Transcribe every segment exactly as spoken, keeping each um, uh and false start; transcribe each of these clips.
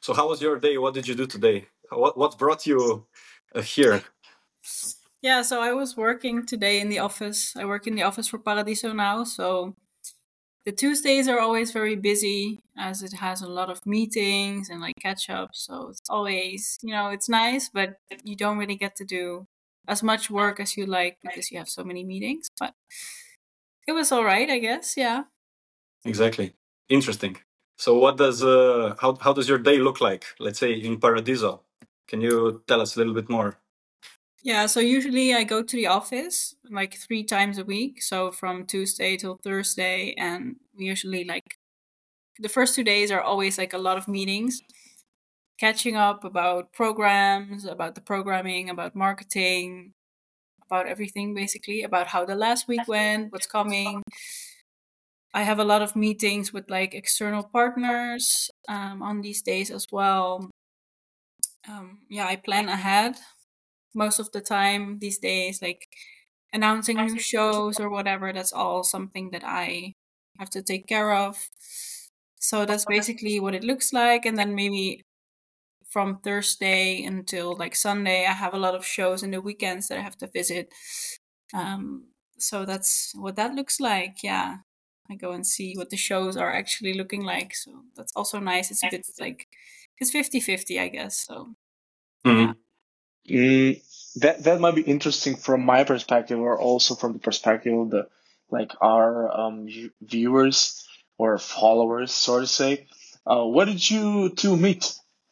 So how was your day? What did you do today? What what brought you uh, here? Yeah, so I was working today in the office. I work in the office for Paradiso now. So the Tuesdays are always very busy as it has a lot of meetings and like catch ups. So it's always, you know, it's nice, but you don't really get to do as much work as you like because you have so many meetings. But it was all right, I guess. Yeah. Exactly. Interesting. So what does uh, how how does your day look like? Let's say in Paradiso. Can you tell us a little bit more? Yeah, so usually I go to the office like three times a week. So from Tuesday till Thursday. And we usually like the first two days are always like a lot of meetings, catching up about programs, about the programming, about marketing, about everything basically, about how the last week went, what's coming. I have a lot of meetings with like external partners um, on these days as well. Um, yeah, I plan ahead most of the time these days, like announcing new shows or whatever. That's all something that I have to take care of. So that's basically what it looks like. And then maybe from Thursday until like Sunday, I have a lot of shows in the weekends that I have to visit. Um, so that's what that looks like. Yeah. I go and see what the shows are actually looking like. So that's also nice. It's a bit like, it's fifty-fifty, I guess. So, yeah. Mhm. Mm, that that might be interesting from my perspective, or also from the perspective of the like our um v- viewers or followers, so to say. Uh, what did you two meet?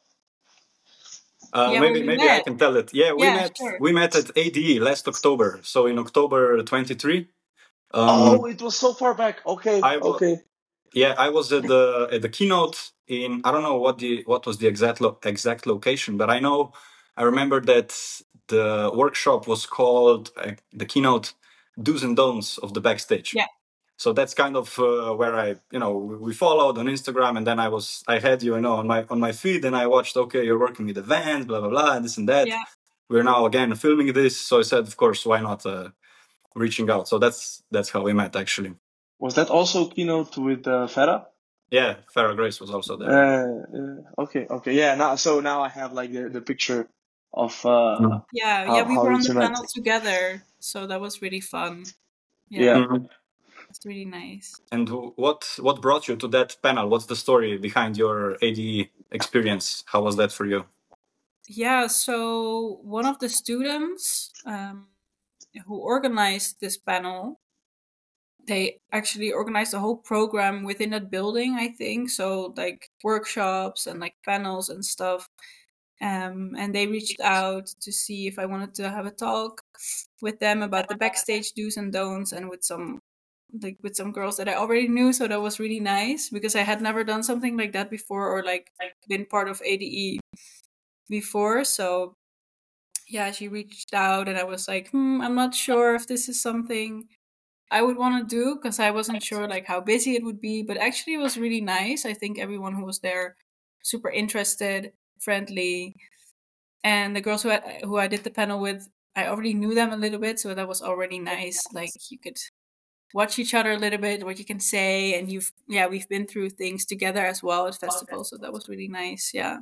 Uh, Yeah, well, maybe we maybe I met. can tell it. Yeah, we Yeah, met sure. we met at A D E last October. So in October twenty-three. Oh, Um, it was so far back. Okay, I wa okay. Yeah, I was at the at the keynote in I don't know what the what was the exact lo- exact location, but I know I remember that the workshop was called uh, the keynote do's and don'ts of the backstage. Yeah. So that's kind of uh, where I you know we followed on Instagram, and then I was I had you you know on my on my feed, and I watched, okay, you're working with events, blah blah blah, and this and that. Yeah. We're now again filming this, so I said, of course, why not uh, reaching out. So that's that's how we met actually. Was that also keynote with uh, Farah? Yeah, Farah Grace was also there. Yeah. Uh, uh, okay, okay, yeah. Now, so now I have like the, the picture of uh Yeah. Yeah. how We how were you on the two met. panel together. So that was really fun. Yeah. Yeah. Mhm. It's really nice. And wh- what what brought you to that panel? What's the story behind your A D E experience? How was that for you? Yeah. So one of the students um, who organized this panel, they actually organized a whole program within that building, I think. So like workshops and like panels and stuff. Um, and they reached out to see if I wanted to have a talk with them about the backstage do's and don'ts, and with some like with some girls that I already knew. So that was really nice because I had never done something like that before, or like been part of A D E before. So yeah, she reached out and I was like, hmm, I'm not sure if this is something I would want to do because I wasn't sure like how busy it would be. But actually, it was really nice. I think everyone who was there super interested, friendly, and the girls who I, who I did the panel with, I already knew them a little bit, so that was already nice. Like you could watch each other a little bit, what you can say, and you've yeah, we've been through things together as well at festivals, so that was really nice. Yeah.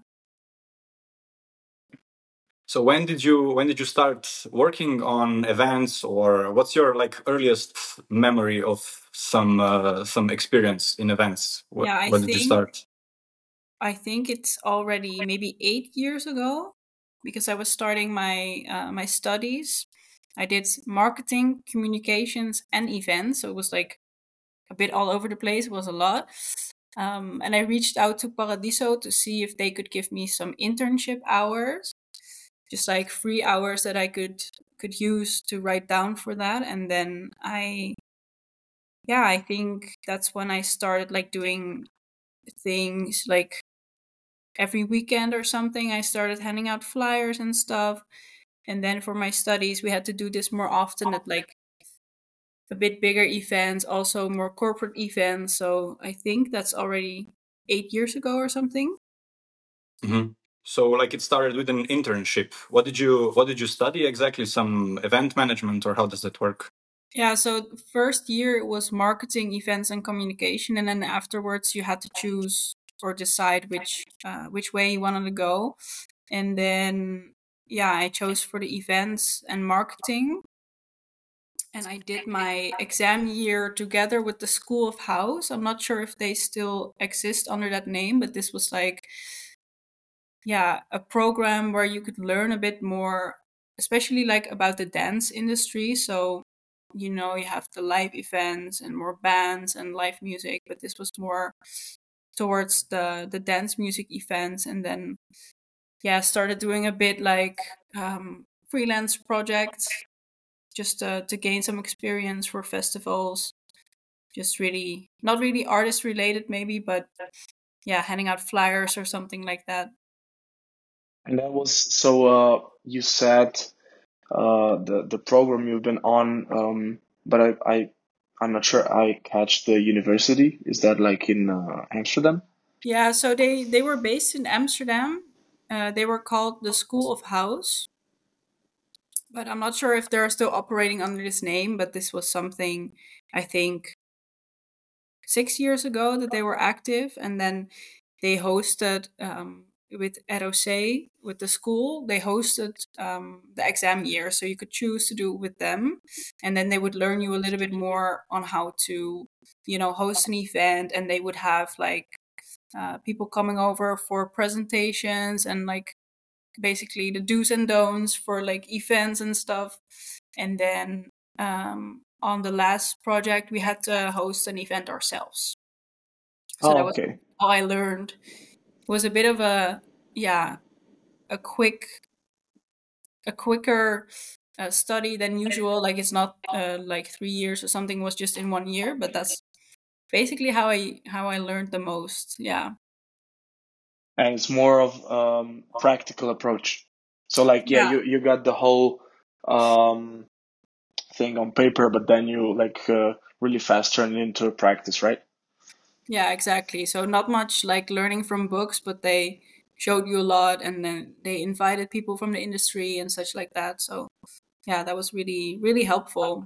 So when did you when did you start working on events, or what's your like earliest memory of some uh, some experience in events? What Yeah, I when did you think start? I think it's already maybe eight years ago because I was starting my uh, my studies. I did marketing, communications, and events, so it was like a bit all over the place. It was a lot. Um, and I reached out to Paradiso to see if they could give me some internship hours, just like free hours that I could could use to write down for that. And then I, yeah, I think that's when I started like doing things like every weekend or something. I started handing out flyers and stuff. And then for my studies, we had to do this more often at like a bit bigger events, also more corporate events. So I think that's already eight years ago or something. Mhm. So like it started with an internship. What did you what did you study exactly? Some event management, or how does that work? Yeah, so first year it was marketing, events, and communication, and then afterwards you had to choose or decide which uh, which way you wanted to go. And then yeah, I chose for the events and marketing. And I did my exam year together with the School of House. I'm not sure if they still exist under that name, but this was like, yeah, a program where you could learn a bit more, especially like about the dance industry. So, you know, you have the live events and more bands and live music, but this was more towards the the dance music events. And then yeah, started doing a bit like um, freelance projects just uh, to gain some experience for festivals. Just really, not really artist related, maybe, but yeah, handing out flyers or something like that. And that was so. Uh, you said uh, the the program you've been on, um, but I I I'm not sure I catch the university. Is that like in uh, Amsterdam? Yeah, so they they were based in Amsterdam. Uh, they were called the School of House, but I'm not sure if they're still operating under this name. But this was something I think six years ago that they were active, and then they hosted um, with R O C, with the school. They hosted um, the exam year, so you could choose to do it with them, and then they would learn you a little bit more on how to, you know, host an event, and they would have like uh, people coming over for presentations and like basically the do's and don'ts for like events and stuff. And then um, on the last project, we had to host an event ourselves. So that Oh, was okay. how I learned. It was a bit of a yeah a quick a quicker uh, study than usual. Like it's not uh, like three years or something. It was just in one year, but that's basically how I how I learned the most. Yeah. And it's more of um practical approach. So like yeah, Yeah. you you got the whole um thing on paper, but then you like uh, really fast turn it into a practice, right? Yeah, exactly. So not much like learning from books, but they showed you a lot, and then they invited people from the industry and such like that. So yeah, that was really really helpful.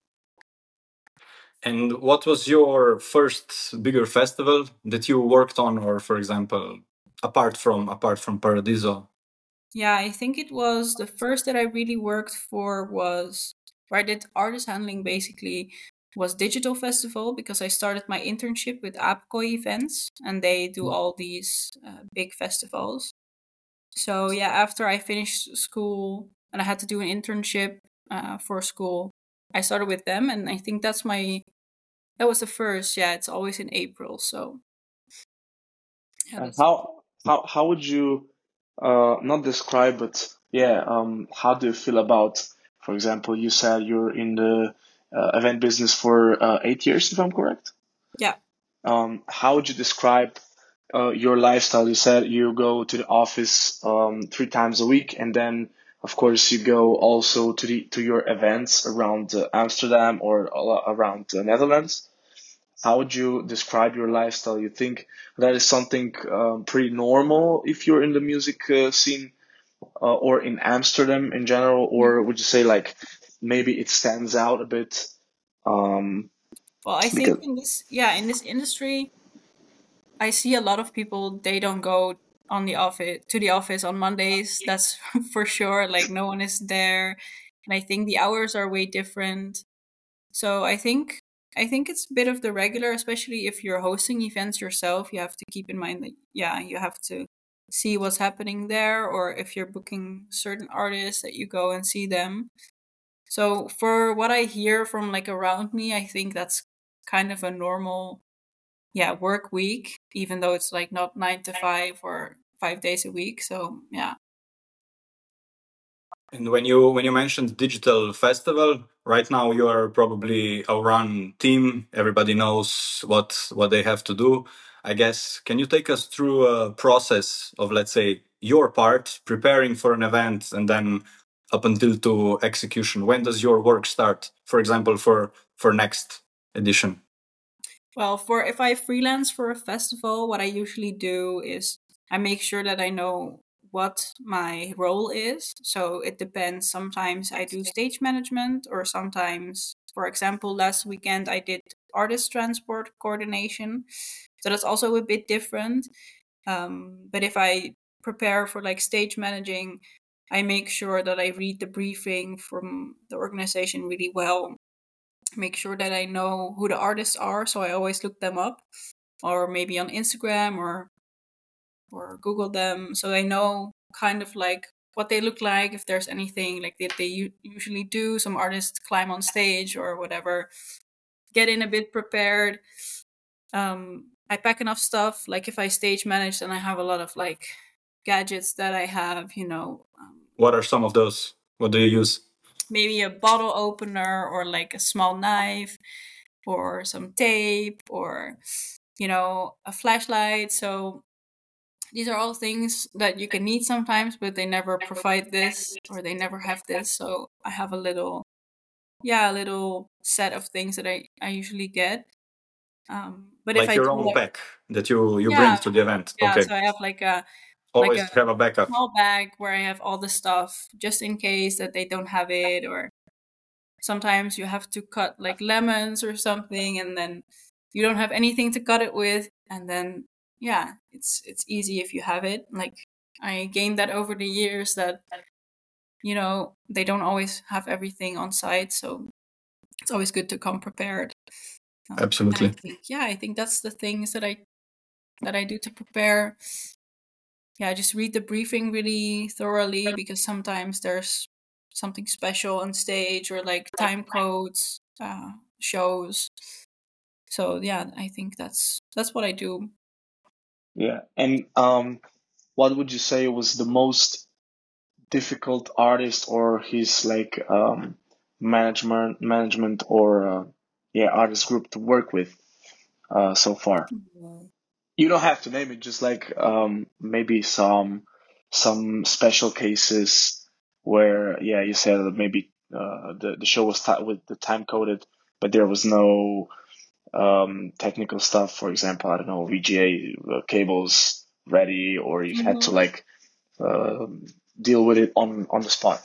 And what was your first bigger festival that you worked on, or for example, apart from apart from Paradiso? Yeah, I think it was the first that I really worked for was where I did artist handling basically was Digital Festival, because I started my internship with APCO events, and they do all these uh, big festivals. So yeah, after I finished school and I had to do an internship uh, for school, I started with them, and I think that's my that was the first. Yeah, it's always in April, so yeah, And that's how how how would you uh not describe, but yeah, um how do you feel about, for example, you said you're in the uh, event business for uh, eight years, if I'm correct. yeah. Um, how would you describe uh, your lifestyle? You said you go to the office um, three times a week, and then of course you go also to the to your events around uh, Amsterdam or a- around the Netherlands. How would you describe your lifestyle? You think that is something um, pretty normal if you're in the music uh, scene uh, or in Amsterdam in general, or would you say like maybe it stands out a bit? Um, Well, I think because in this yeah in this industry, I see a lot of people they don't go on the office to the office on Mondays. That's for sure. Like no one is there, and I think the hours are way different. So I think I think it's a bit of the regular, especially if you're hosting events yourself. You have to keep in mind that yeah, you have to see what's happening there, or if you're booking certain artists that you go and see them. So for what I hear from like around me, I think that's kind of a normal yeah work week, even though it's like not nine to five or five days a week. So yeah. And when you when you mentioned digital festival, right now you are probably a run team. Everybody knows what what they have to do. I guess. Can you take us through a process of, let's say, your part preparing for an event and then up until to execution? When does your work start? For example, for for next edition. Well, for if I freelance for a festival, what I usually do is I make sure that I know what my role is. So it depends. Sometimes I do stage management, or sometimes, for example, last weekend I did artist transport coordination. So that's also a bit different. Um, but if I prepare for like stage managing, I make sure that I read the briefing from the organization really well. Make sure that I know who the artists are, so I always look them up, or maybe on Instagram or or Google them, so I know kind of like what they look like, if there's anything like that they u- usually do. Some artists climb on stage or whatever. Get in a bit prepared. Um, I pack enough stuff. Like if I stage manage, then I have a lot of like gadgets that I have. You know, um, What are some of those? What do you use? maybe a bottle opener, or like a small knife, or some tape, or you know, a flashlight. So these are all things that you can need sometimes, but they never provide this, or they never have this. So I have a little, yeah, a little set of things that I, I usually get. Um, but if Like I your do own like, pack that you you bring yeah, to the event. yeah, Okay. so I have like a like Always a have a backup. small bag where I have all the stuff just in case that they don't have it, or sometimes you have to cut like lemons or something, and then you don't have anything to cut it with, and then yeah, it's it's easy if you have it. Like I gained that over the years, that you know they don't always have everything on site, so it's always good to come prepared. Um, and I Absolutely. think, yeah, I think that's the things that I that I do to prepare. Yeah, just read the briefing really thoroughly, because sometimes there's something special on stage, or like time codes, uh, shows. So yeah, I think that's that's what I do. Yeah. And um, what would you say was the most difficult artist or his like um management management or uh, yeah artist group to work with uh so far? You don't have to name it, just like um maybe some some special cases where yeah you said that maybe uh the, the show was ti with the time coded, but there was no um technical stuff, for example, I don't know, V G A uh, cables ready, or you had to Mhm. like um deal with it on on the spot.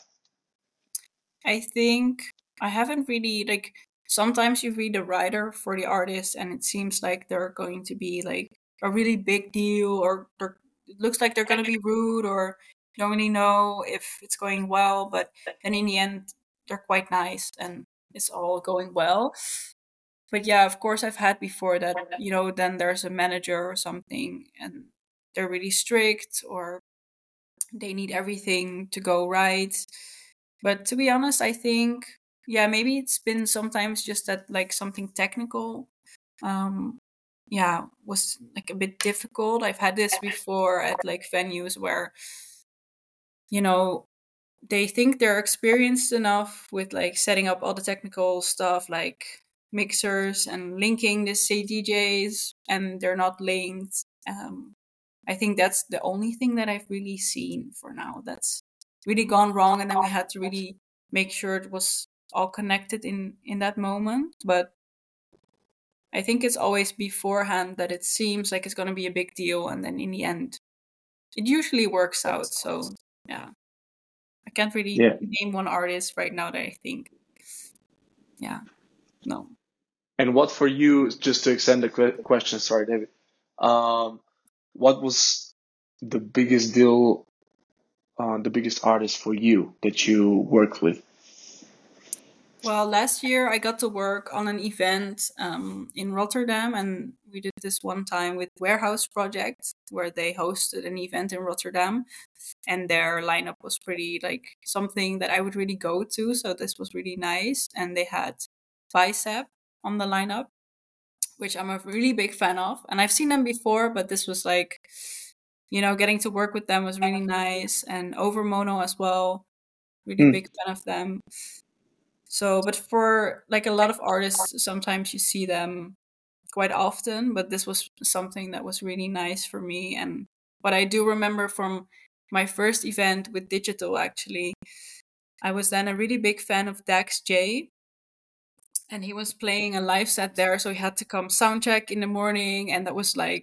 I think I haven't really like. Sometimes you read a writer for the artist, and it seems like they're going to be like a really big deal, or they're, it looks like they're going to be rude, or you don't really know if it's going well. But then in the end, they're quite nice, and it's all going well. But yeah, of course, I've had before that, you know, then there's a manager or something, and they're really strict, or they need everything to go right. But to be honest, I think, yeah, maybe it's been sometimes just that like something technical, um, yeah, was like a bit difficult. I've had this before at like venues where, you know, they think they're experienced enough with like setting up all the technical stuff, like mixers and linking the C D Js, and they're not linked. Um, I think that's the only thing that I've really seen for now that's really gone wrong, and then we had to really make sure it was all connected in in that moment. But I think it's always beforehand that it seems like it's going to be a big deal, and then in the end, it usually works out. So yeah, I can't really Yeah. name one artist right now that I think, yeah, no. And what for you, just to extend the que- question, sorry, David, um, what was the biggest deal, uh, the biggest artist for you that you worked with? Well, last year I got to work on an event um, in Rotterdam, and we did this one time with Warehouse Project, where they hosted an event in Rotterdam, and their lineup was pretty like something that I would really go to. So this was really nice, and they had Bicep on the lineup, which I'm a really big fan of, and I've seen them before, but this was like, you know, getting to work with them was really nice, and Overmono as well, really Hmm. big fan of them. So, but for like a lot of artists, sometimes you see them quite often, but this was something that was really nice for me. And what I do remember from my first event with Digital, actually, I was then a really big fan of Dax J, and he was playing a live set there, so he had to come soundcheck in the morning, and that was like,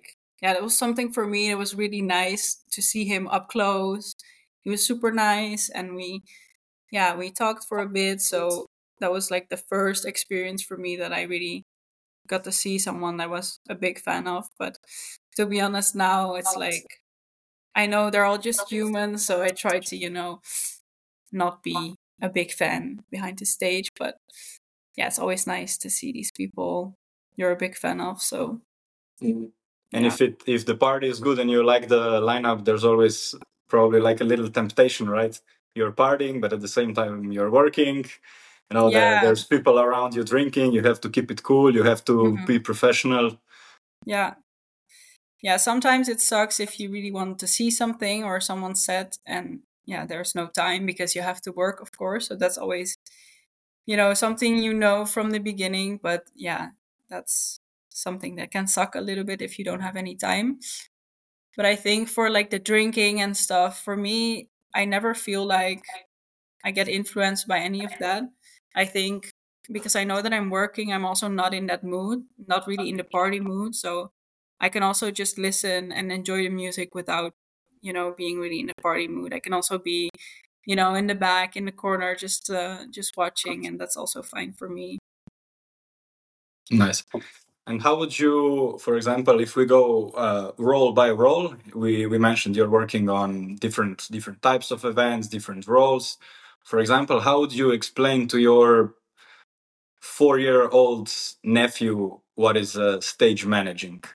yeah, that was something for me. It was really nice to see him up close. He was super nice, and we, yeah, we talked for a bit. So that was like the first experience for me that I really got to see someone I was a big fan of. But to be honest, now it's like I know they're all just humans, so I try to, you know, not be a big fan behind the stage. But yeah, it's always nice to see these people you're a big fan of. So Mm. And yeah. if it if the party is good and you like the lineup, there's always probably like a little temptation, right? You're partying, but at the same time you're working. You know, there, Yeah. there's people around you drinking. You have to keep it cool. You have to Mhm. be professional. Yeah. Yeah, sometimes it sucks if you really want to see something or someone's set and yeah, there's no time because you have to work, of course. So that's always, you know, something you know from the beginning. But yeah, that's something that can suck a little bit if you don't have any time. But I think for like the drinking and stuff, for me, I never feel like I get influenced by any of that. I think because I know that I'm working, I'm also not in that mood, not really in the party mood. So I can also just listen and enjoy the music without, you know, being really in the party mood. I can also be, you know, in the back, in the corner, just uh, just watching, and that's also fine for me. Nice. And how would you, for example, if we go uh, role by role, we, we mentioned you're working on different different types of events, different roles. For example, how would you explain to your four-year-old nephew what is uh, stage managing?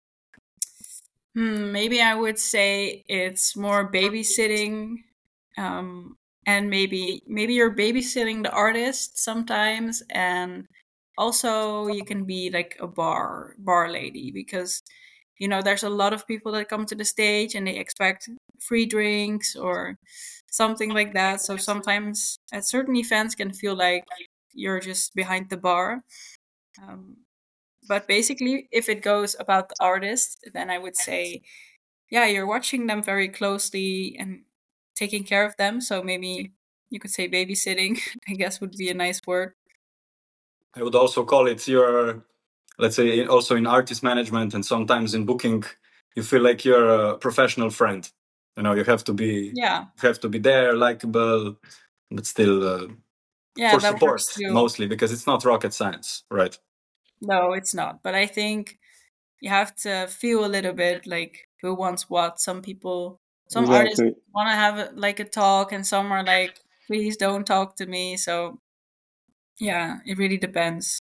Hmm, maybe I would say it's more babysitting, um, and maybe maybe you're babysitting the artist sometimes, and also you can be like a bar bar lady because you know there's a lot of people that come to the stage and they expect free drinks or something like that. So sometimes at certain events can feel like you're just behind the bar. Um, but basically, if it goes about the artist, then I would say yeah, you're watching them very closely and taking care of them. So maybe you could say babysitting, I guess would be a nice word. I would also call it your, let's say, also in artist management and sometimes in booking, you feel like you're a professional friend. You know, you have to be, Yeah. you have to be there, likable, but still uh, Yeah, for that works support too. mostly because it's not rocket science, right? No, it's not. But I think you have to feel a little bit like who wants what. Some people, some artists Exactly. want to have a, like a talk, and some are like, please don't talk to me. So yeah, it really depends.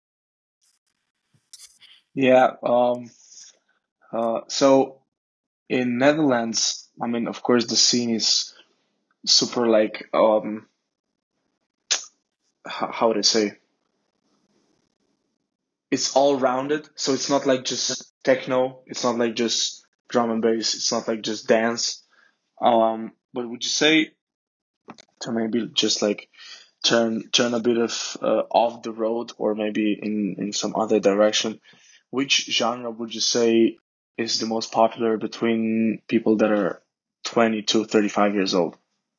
Yeah. Um. Uh. So in Netherlands, I mean, of course, the scene is super like um. How, how would I say? It's all rounded. So it's not like just techno. It's not like just drum and bass. It's not like just dance. Um. But would you say to maybe just like turn turn a bit of uh, off the road or maybe in in some other direction, which genre would you say is the most popular between people that are twenty to thirty-five years old?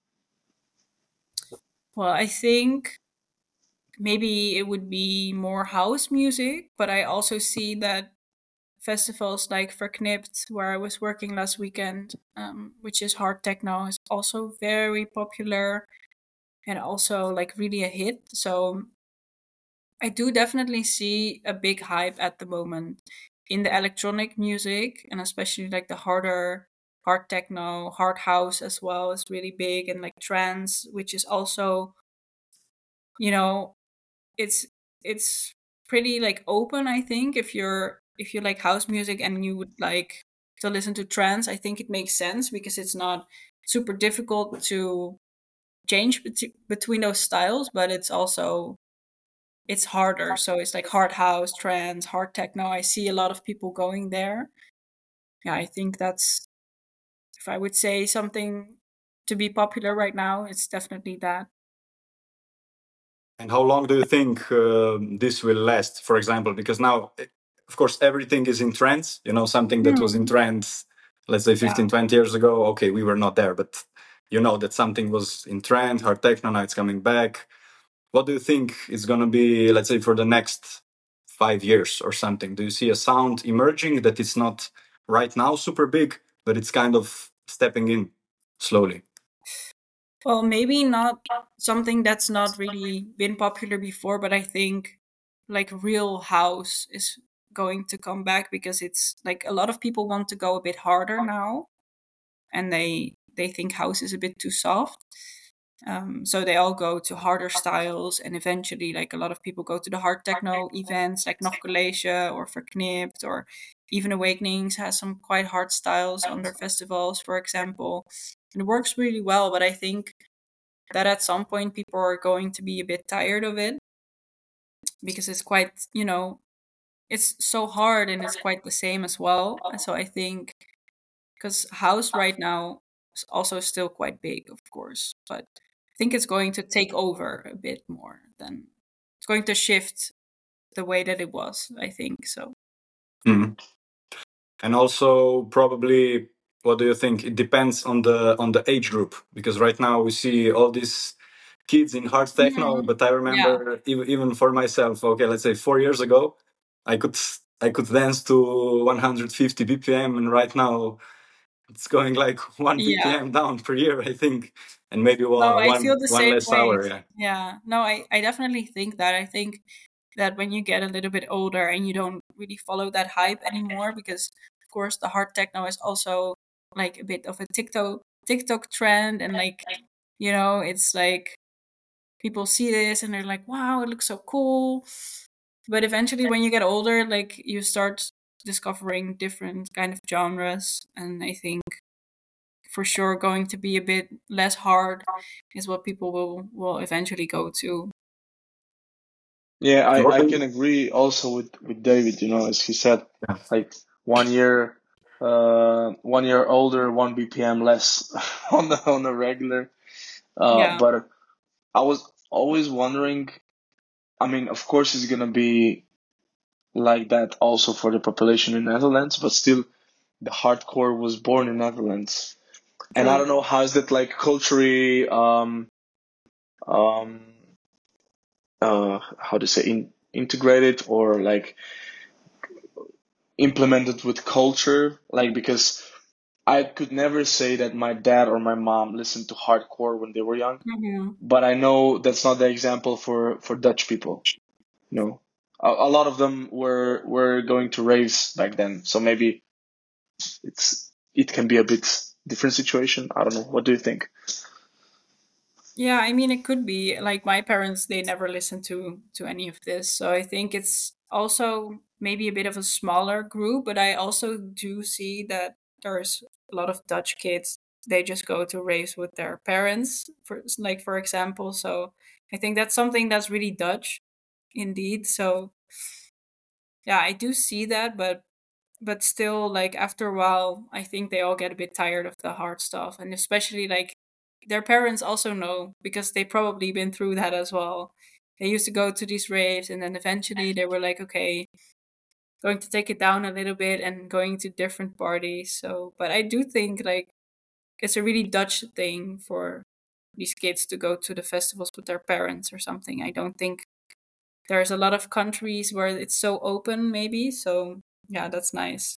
Well, I think maybe it would be more house music, but I also see that festivals like Verknipt, where I was working last weekend, um, which is hard techno, is also very popular and also like really a hit. So I do definitely see a big hype at the moment in the electronic music and especially like the harder hard techno, hard house as well is really big and like trance, which is also, you know, it's it's pretty like open, I think. If you're if you like house music and you would like to listen to trance, I think it makes sense because it's not super difficult to change bet- between those styles, but it's also it's harder. So it's like hard house, trance, hard techno. I see a lot of people going there. Yeah, I think that's if I would say something to be popular right now, it's definitely that. And how long do you think um this will last, for example? Because now, eh, of course, everything is in trends. You know, something that was in Hmm. trends, let's say Yeah. fifteen, twenty years ago. Okay, we were not there, but you know that something was in trend, hard techno, now it's coming back. What do you think is going to be, let's say, for the next five years or something? Do you see a sound emerging that is not right now super big, but it's kind of stepping in slowly. Well, maybe not something that's not really been popular before, but I think like Real House is going to come back because it's like a lot of people want to go a bit harder now, and they they think house is a bit too soft. Um, so they all go to harder styles, and eventually, like a lot of people go to the hard techno events, like Nog College or Verknipt, or even Awakenings has some quite hard styles on their festivals, for example. And it works really well, but I think that at some point people are going to be a bit tired of it because it's quite, you know, it's so hard and it's quite the same as well. And so I think because house right now is also still quite big, of course, but I think it's going to take over a bit more than it's going to shift the way that it was, I think so. Mhm. And also probably, what do you think? It depends on the on the age group, because right now we see all these kids in hard techno, Mhm. but I Yeah. remember even, even for myself, okay, let's say four years ago, I could I could dance to one hundred fifty B P M, and right now it's going like one Yeah. B P M down per year, I think, and maybe No, one I feel one, the one same less way. hour. Yeah. Yeah. No, I, I definitely think that. I think that when you get a little bit older and you don't really follow that hype anymore, because of course the hard techno is also like a bit of a TikTok TikTok trend, and like, you know, it's like people see this and they're like, wow, it looks so cool. But eventually when you get older, like you start discovering different kind of genres, and I think for sure going to be a bit less hard is what people will will eventually go to. Yeah, And what I, I do can you- agree also with, with David, you know, as he said, yeah. like one year uh one year older, one B P M less on the on the regular. Uh Yeah. but I was always wondering, I mean, of course it's gonna be like that also for the population in Netherlands, but still the hardcore was born in Netherlands. And I True. don't know how is that like culturally um um uh how to say in, integrated or like implemented with culture, like because I could never say that my dad or my mom listened to hardcore when they were young, Hmm. but I know that's not the example for for Dutch people. You know, a, a lot of them were were going to raves back then, so maybe it's it can be a bit different situation. I don't know. What do you think? Yeah, I mean it could be like my parents, they never listened to to any of this. So I think it's also maybe a bit of a smaller group, but I also do see that there's a lot of Dutch kids, they just go to raves with their parents for like for example. So I think that's something that's really Dutch indeed. So yeah, I do see that, but but still like after a while I think they all get a bit tired of the hard stuff, and especially like their parents also know because they probably been through that as well. They used to go to these raves and then eventually they were like, okay, going to take it down a little bit and going to different parties. So but I do think like it's a really Dutch thing for these kids to go to the festivals with their parents or something. I don't think there's a lot of countries where it's so open maybe. So yeah, that's nice.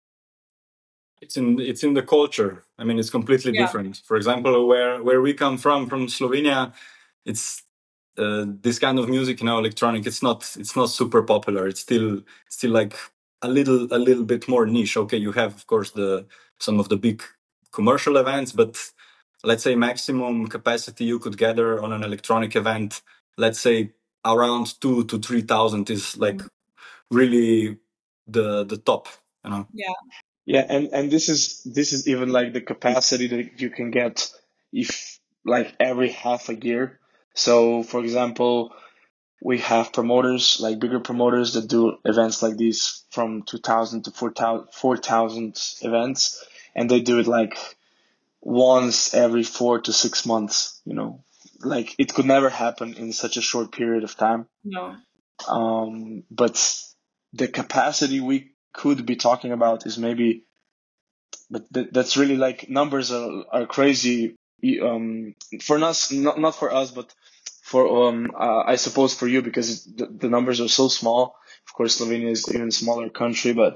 It's in it's in the culture. I mean, it's completely Yeah. different. For example, where where we come from, from Slovenia, it's uh, this kind of music, you know, electronic. It's not it's not super popular. It's still still like a little a little bit more niche. Okay, you have of course the some of the big commercial events, but let's say maximum capacity you could gather on an electronic event, let's say around two to three thousand is like Mm. really the the top. You know. Yeah. Yeah, and and this is this is even like the capacity that you can get if like every half a year. So, for example, we have promoters, like bigger promoters that do events like these from two thousand to four thousand, four thousand events, and they do it like once every four to six months, you know. Like it could never happen in such a short period of time. No. Um, but the capacity we could be talking about is maybe, but th- that's really like numbers are, are crazy. Um, for us, not, not for us, but for um, uh, I suppose for you because the, the numbers are so small. Of course, Slovenia is even a smaller country, but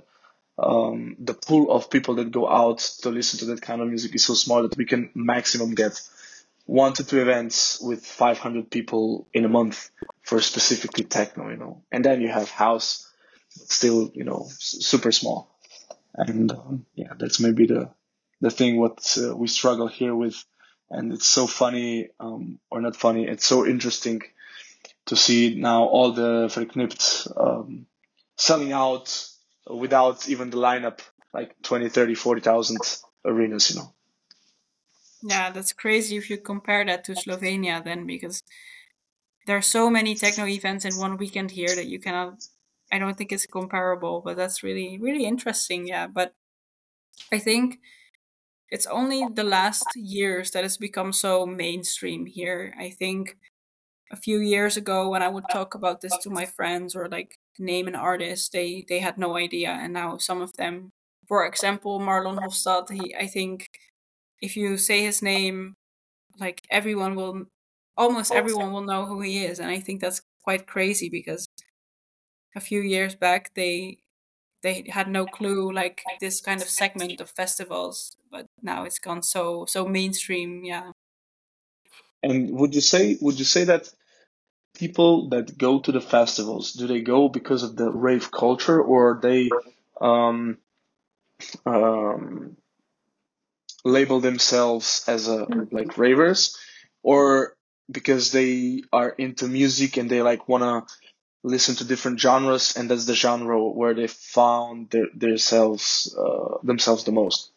um, the pool of people that go out to listen to that kind of music is so small that we can maximum get one to two events with five hundred people in a month for specifically techno, you know. And then you have house, still, you know, super small. And um, yeah, that's maybe the the thing what uh, we struggle here with. And it's so funny, um, or not funny, it's so interesting to see now all the Verknipt um, selling out without even the lineup, like twenty, thirty, forty thousand arenas, you know. Yeah, that's crazy if you compare that to Slovenia then, because there are so many techno events in one weekend here that you cannot. I don't think it's comparable, but that's really really interesting. Yeah, but I think it's only the last years that it's become so mainstream here. I think a few years ago when I would talk about this to my friends or like name an artist, they they had no idea, and now some of them, for example, Marlon Hofstad, he I think if you say his name, like everyone will, almost everyone will know who he is, and I think that's quite crazy because a few years back they they had no clue like this kind of segment of festivals, but now it's gone so so mainstream. Yeah. And would you say would you say that people that go to the festivals, do they go because of the rave culture, or they um, um, label themselves as a like ravers, or because they are into music and they like wanna listen to different genres, and that's the genre where they found their, themselves uh, themselves the most.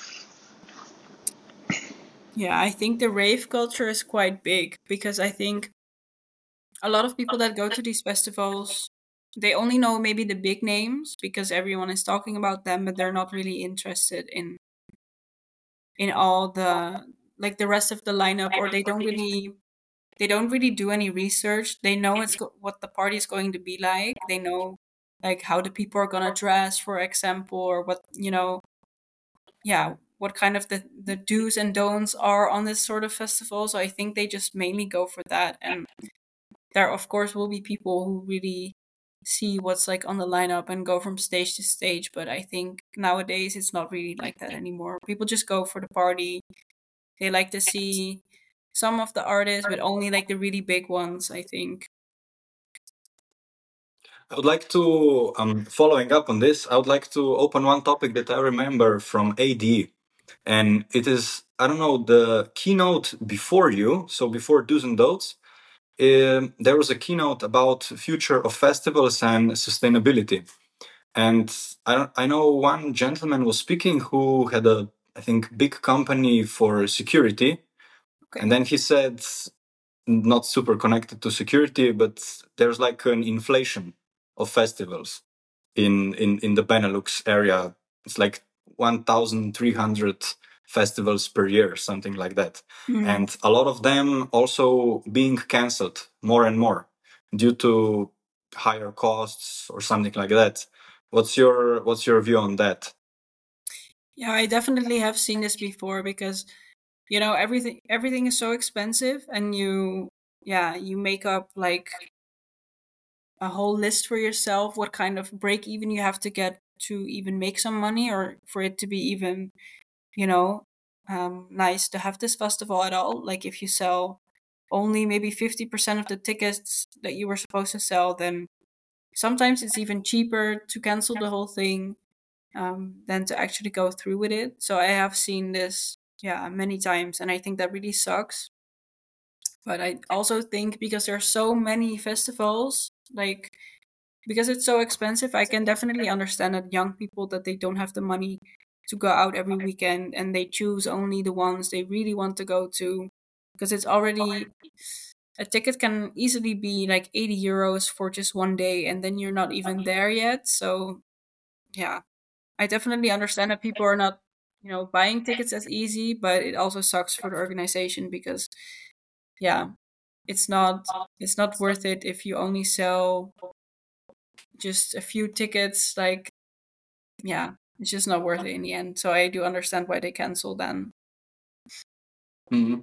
Yeah, I think the rave culture is quite big because I think a lot of people that go to these festivals, they only know maybe the big names because everyone is talking about them, but they're not really interested in in all the like the rest of the lineup, or they don't really they don't really do any research. They know it's go- what the party is going to be like. They know like how the people are gonna dress, for example, or what you know, yeah, what kind of the the do's and don'ts are on this sort of festival. So I think they just mainly go for that, and there of course will be people who really see what's like on the lineup and go from stage to stage. But I think nowadays it's not really like that anymore. People just go for the party. They like to see some of the artists, but only like the really big ones, I think. I would like to, um, following up on this, I would like to open one topic that I remember from A D. And it is, I don't know, the keynote before you, so before Do's and Don'ts, um, there was a keynote about future of festivals and sustainability. And I, don't- I know one gentleman was speaking who had a, I think, big company for security. Okay. And then he said, not super connected to security, but there's like an inflation of festivals in in in the Benelux area. It's like one thousand three hundred festivals per year, something like that, Mm. and a lot of them also being cancelled more and more due to higher costs or something like that. What's your what's your view on that? Yeah, I definitely have seen this before because you know everything everything is so expensive, and you yeah you make up like a whole list for yourself what kind of break even you have to get to even make some money, or for it to be even you know um, nice to have this festival at all. Like if you sell only maybe fifty percent of the tickets that you were supposed to sell, then sometimes it's even cheaper to cancel the whole thing um, than to actually go through with it. So I have seen this, yeah, many times, and I think that really sucks. But I also think because there are so many festivals, like because it's so expensive, I can definitely understand that young people that they don't have the money to go out every weekend and they choose only the ones they really want to go to because it's already a ticket can easily be like eighty euros for just one day and then you're not even there yet. So yeah, I definitely understand that people are not, you know, buying tickets as easy, but it also sucks for the organization because yeah, it's not it's not worth it if you only sell just a few tickets. Like yeah, it's just not worth it in the end. So I do understand why they cancel then. Mhm.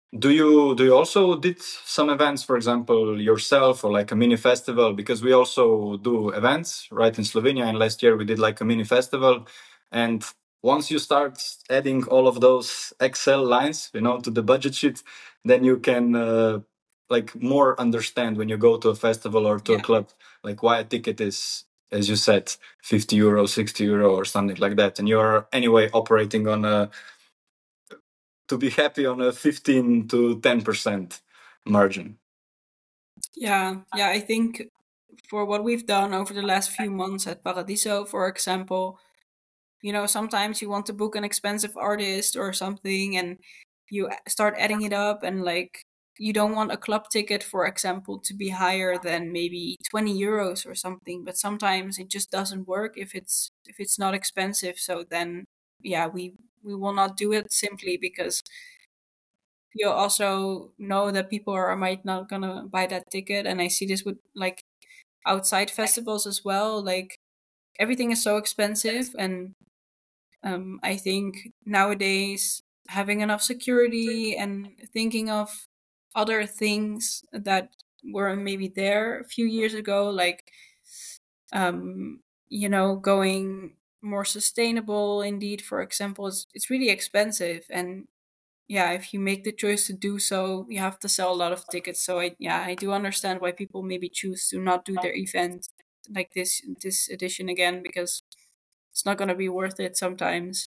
Do you do you also did some events, for example, yourself or like a mini festival? Because we also do events, right, in Slovenia. And last year we did like a mini festival. And once you start adding all of those Excel lines, you know, to the budget sheet, then you can uh, like more understand when you go to a festival or to a Yeah. club, like why a ticket is, as you said, fifty euro, sixty euro or something like that. And you're anyway operating on a to be happy on a fifteen to ten percent margin. Yeah, yeah, I think for what we've done over the last few months at Paradiso, for example, you know, sometimes you want to book an expensive artist or something and you a- start adding it up, and like you don't want a club ticket, for example, to be higher than maybe twenty euros or something, but sometimes it just doesn't work if it's if it's not expensive. So then yeah, we we will not do it simply because you also know that people are might not gonna buy that ticket. And I see this with like outside festivals as well. Like everything is so expensive, and um, I think nowadays having enough security and thinking of other things that were maybe there a few years ago, like um, you know, going more sustainable. Indeed, for example, it's, it's really expensive, and yeah, if you make the choice to do so, you have to sell a lot of tickets. So I yeah, I do understand why people maybe choose to not do their event like this this edition again, because it's not going to be worth it sometimes.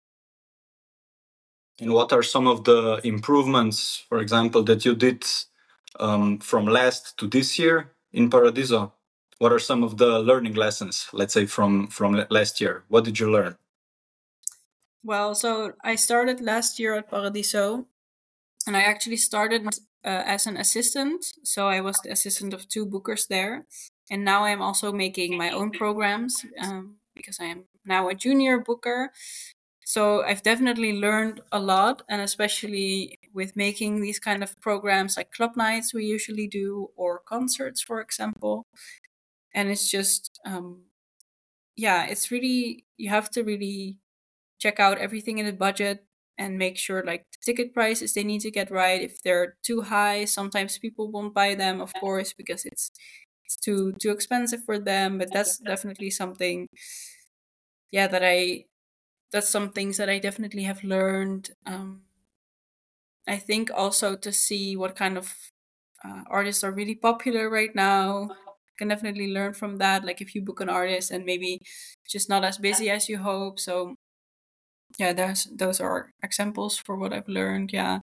And what are some of the improvements, for example, that you did um, from last to this year in Paradiso? What are some of the learning lessons, let's say, from from last year? What did you learn? Well, so I started last year at Paradiso, and I actually started uh, as an assistant. So I was the assistant of two bookers there, and now I am also making my own programs um, because I am now a junior booker. So I've definitely learned a lot, and especially with making these kind of programs like club nights we usually do, or concerts, for example. And it's just, um, yeah, it's really, you have to really check out everything in the budget and make sure like the ticket prices they need to get right. If they're too high, sometimes people won't buy them, of course, because it's it's too too expensive for them. But that's definitely something, yeah, that I that's some things that I definitely have learned. Um, I think also to see what kind of uh, artists are really popular right now. Can definitely learn from that. Like if you book an artist and maybe just not as busy as you hope. So yeah, there's those are examples for what I've learned. Yeah.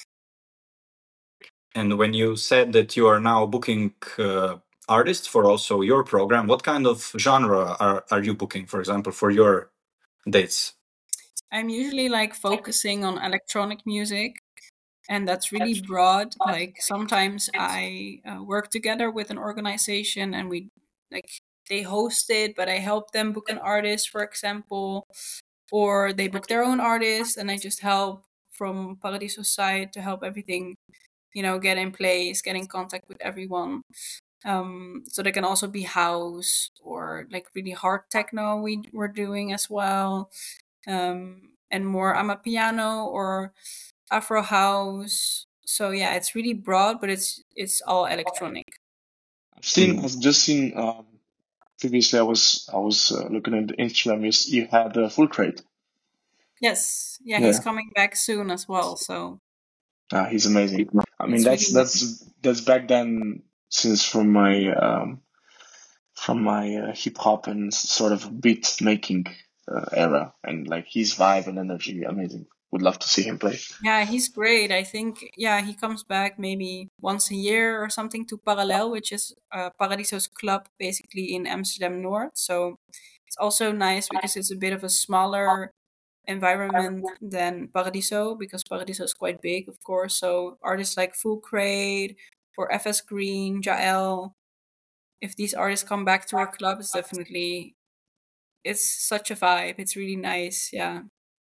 And when you said that you are now booking uh, artists for also your program, what kind of genre are, are you booking, for example, for your dates? I'm usually like focusing on electronic music, and that's really broad. Like sometimes I uh, work together with an organization and we like they host it, but I help them book an artist, for example, or they book their own artist and I just help from Paradiso side to help everything, you know, get in place, get in contact with everyone. Um, so there can also be house or like really hard techno we were doing as well. Um, and more amapiano or Afro house. So yeah, it's really broad, but it's it's all electronic. I've seen, Mm. I've just seen. Um, previously, I was I was uh, looking at the Instagram. You, s- you had a full crate. Yes, yeah, he's Yeah, coming back soon as well. So ah, he's amazing. I mean, it's really that's nice. that's that's back then. Since from my um, from my uh, hip hop and s- sort of beat making uh, era, and like his vibe and energy, amazing. Would love to see him play. Yeah, he's great. I think yeah, he comes back maybe once a year or something to Parallel, which is uh, Paradiso's club basically in Amsterdam North. So it's also nice because it's a bit of a smaller environment than Paradiso, because Paradiso is quite big, of course. So artists like Full Crate or F S Green, Jael, if these artists come back to our club, it's definitely it's such a vibe. It's really nice. Yeah.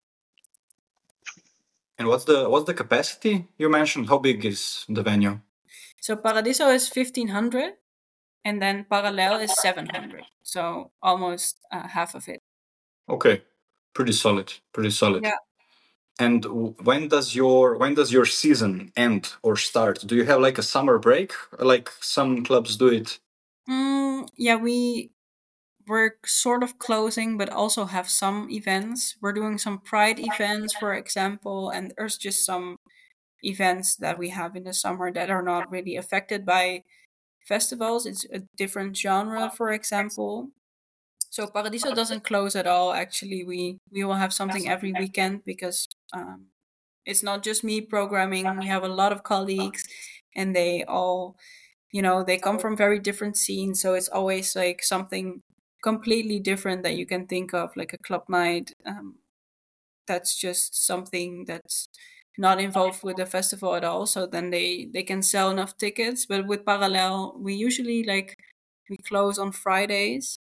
And what's the what's the capacity you mentioned? How big is the venue? So Paradiso is fifteen hundred, and then Parallel is seven hundred. So almost uh, half of it. Okay, pretty solid, pretty solid. Yeah. And w- when does your when does your season end or start? Do you have like a summer break, like some clubs do it? Mm, yeah, we we're sort of closing, but also have some events. We're doing some Pride events, for example, and there's just some events that we have in the summer that are not really affected by festivals. It's a different genre, for example. So Paradiso doesn't close at all. Actually, we we will have something every weekend because um, it's not just me programming. We have a lot of colleagues, and they all, you know, they come from very different scenes. So it's always like something completely different that you can think of, like a club night. Um, that's just something that's not involved with the festival at all. So then they they can sell enough tickets. But with Parallel, we usually like we close on Fridays,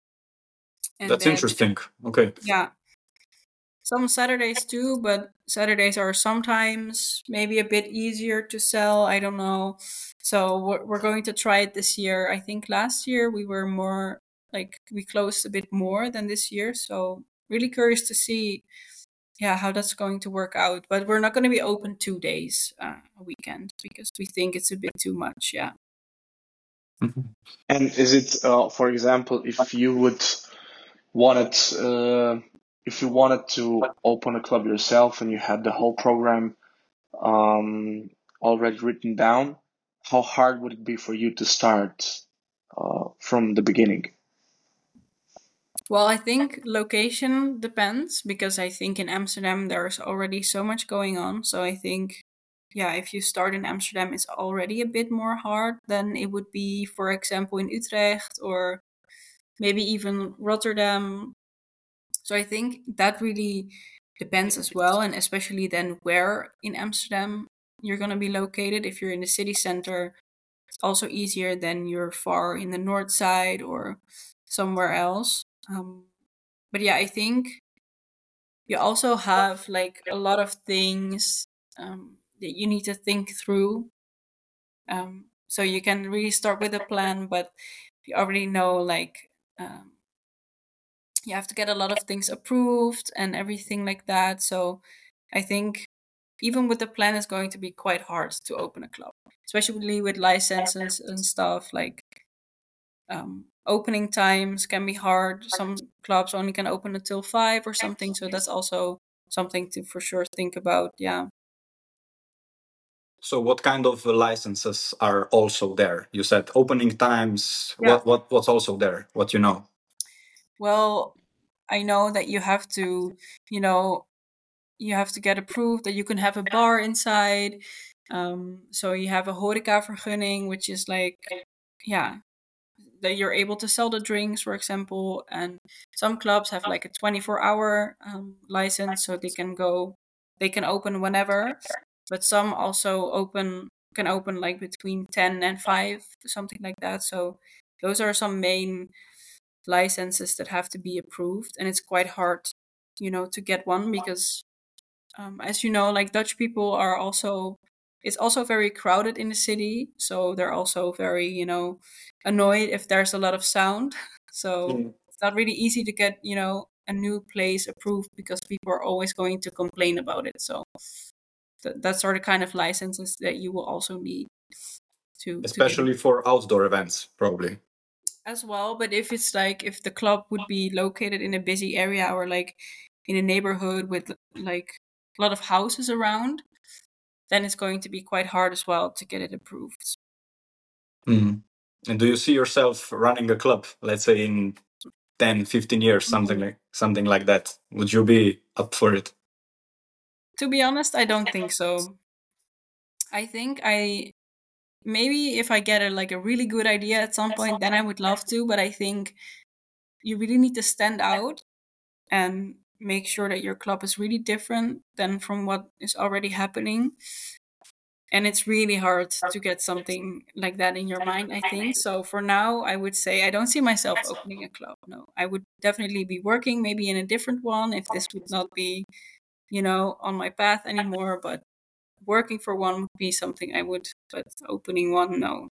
and That's then interesting. Okay. yeah, some Saturdays too, but Saturdays are sometimes maybe a bit easier to sell. I don't know. So we're, we're going to try it this year. I think last year we were more like we closed a bit more than this year. So really curious to see, yeah, how that's going to work out. But we're not going to be open two days uh, a weekend because we think it's a bit too much. Yeah. Mhm. And is it, uh, for example, if you would wanted, uh, if you wanted to open a club yourself and you had the whole program um, already written down, how hard would it be for you to start uh, from the beginning? Well, I think location depends because I think in Amsterdam there's already so much going on. So I think, yeah, if you start in Amsterdam, it's already a bit more hard than it would be, for example, in Utrecht or maybe even Rotterdam. So I think that really depends as well. And especially then where in Amsterdam you're going to be located. If you're in the city center, it's also easier than you're far in the north side or somewhere else. Um, but yeah, I think you also have like a lot of things um, that you need to think through. Um, so you can really start with a plan, but you already know like um, you have to get a lot of things approved and everything like that. So I think even with the plan, it's going to be quite hard to open a club, especially with licenses and stuff. Like um, opening times can be hard. Some clubs only can open until five or something. So that's also something to for sure think about. Yeah. So what kind of licenses are also there? You said opening times. Yeah. What what what's also there? What you know? Well, I know that you have to, you know, you have to get approved that you can have a bar inside. Um, so you have a horecavergunning, which is like, yeah, that you're able to sell the drinks, for example. And some clubs have like a twenty-four hour um, license, so they can go, they can open whenever. But some also open can open like between ten and five, something like that. So those are some main licenses that have to be approved, and it's quite hard, you know, to get one because, um, as you know, like Dutch people are also. It's also very crowded in the city, so they're also very, you know, annoyed if there's a lot of sound. So Mm. it's not really easy to get, you know, a new place approved because people are always going to complain about it. So th- that's sort of kind of licenses that you will also need to to get it Especially for outdoor events, probably. as well. But if it's like if the club would be located in a busy area or like in a neighborhood with like a lot of houses around, then it's going to be quite hard as well to get it approved. Mm. And do you see yourself running a club, let's say in ten, fifteen years, something like something like that? Would you be up for it? To be honest, I don't think so. I think I maybe if I get a like a really good idea at some point, then I would love to. But I think you really need to stand out and make sure that your club is really different than from what is already happening. And it's really hard to get something like that in your mind, I think. So for now, I would say I don't see myself opening a club. No, I would definitely be working maybe in a different one if this would not be, you know, on my path anymore. But working for one would be something I would, but opening one, no.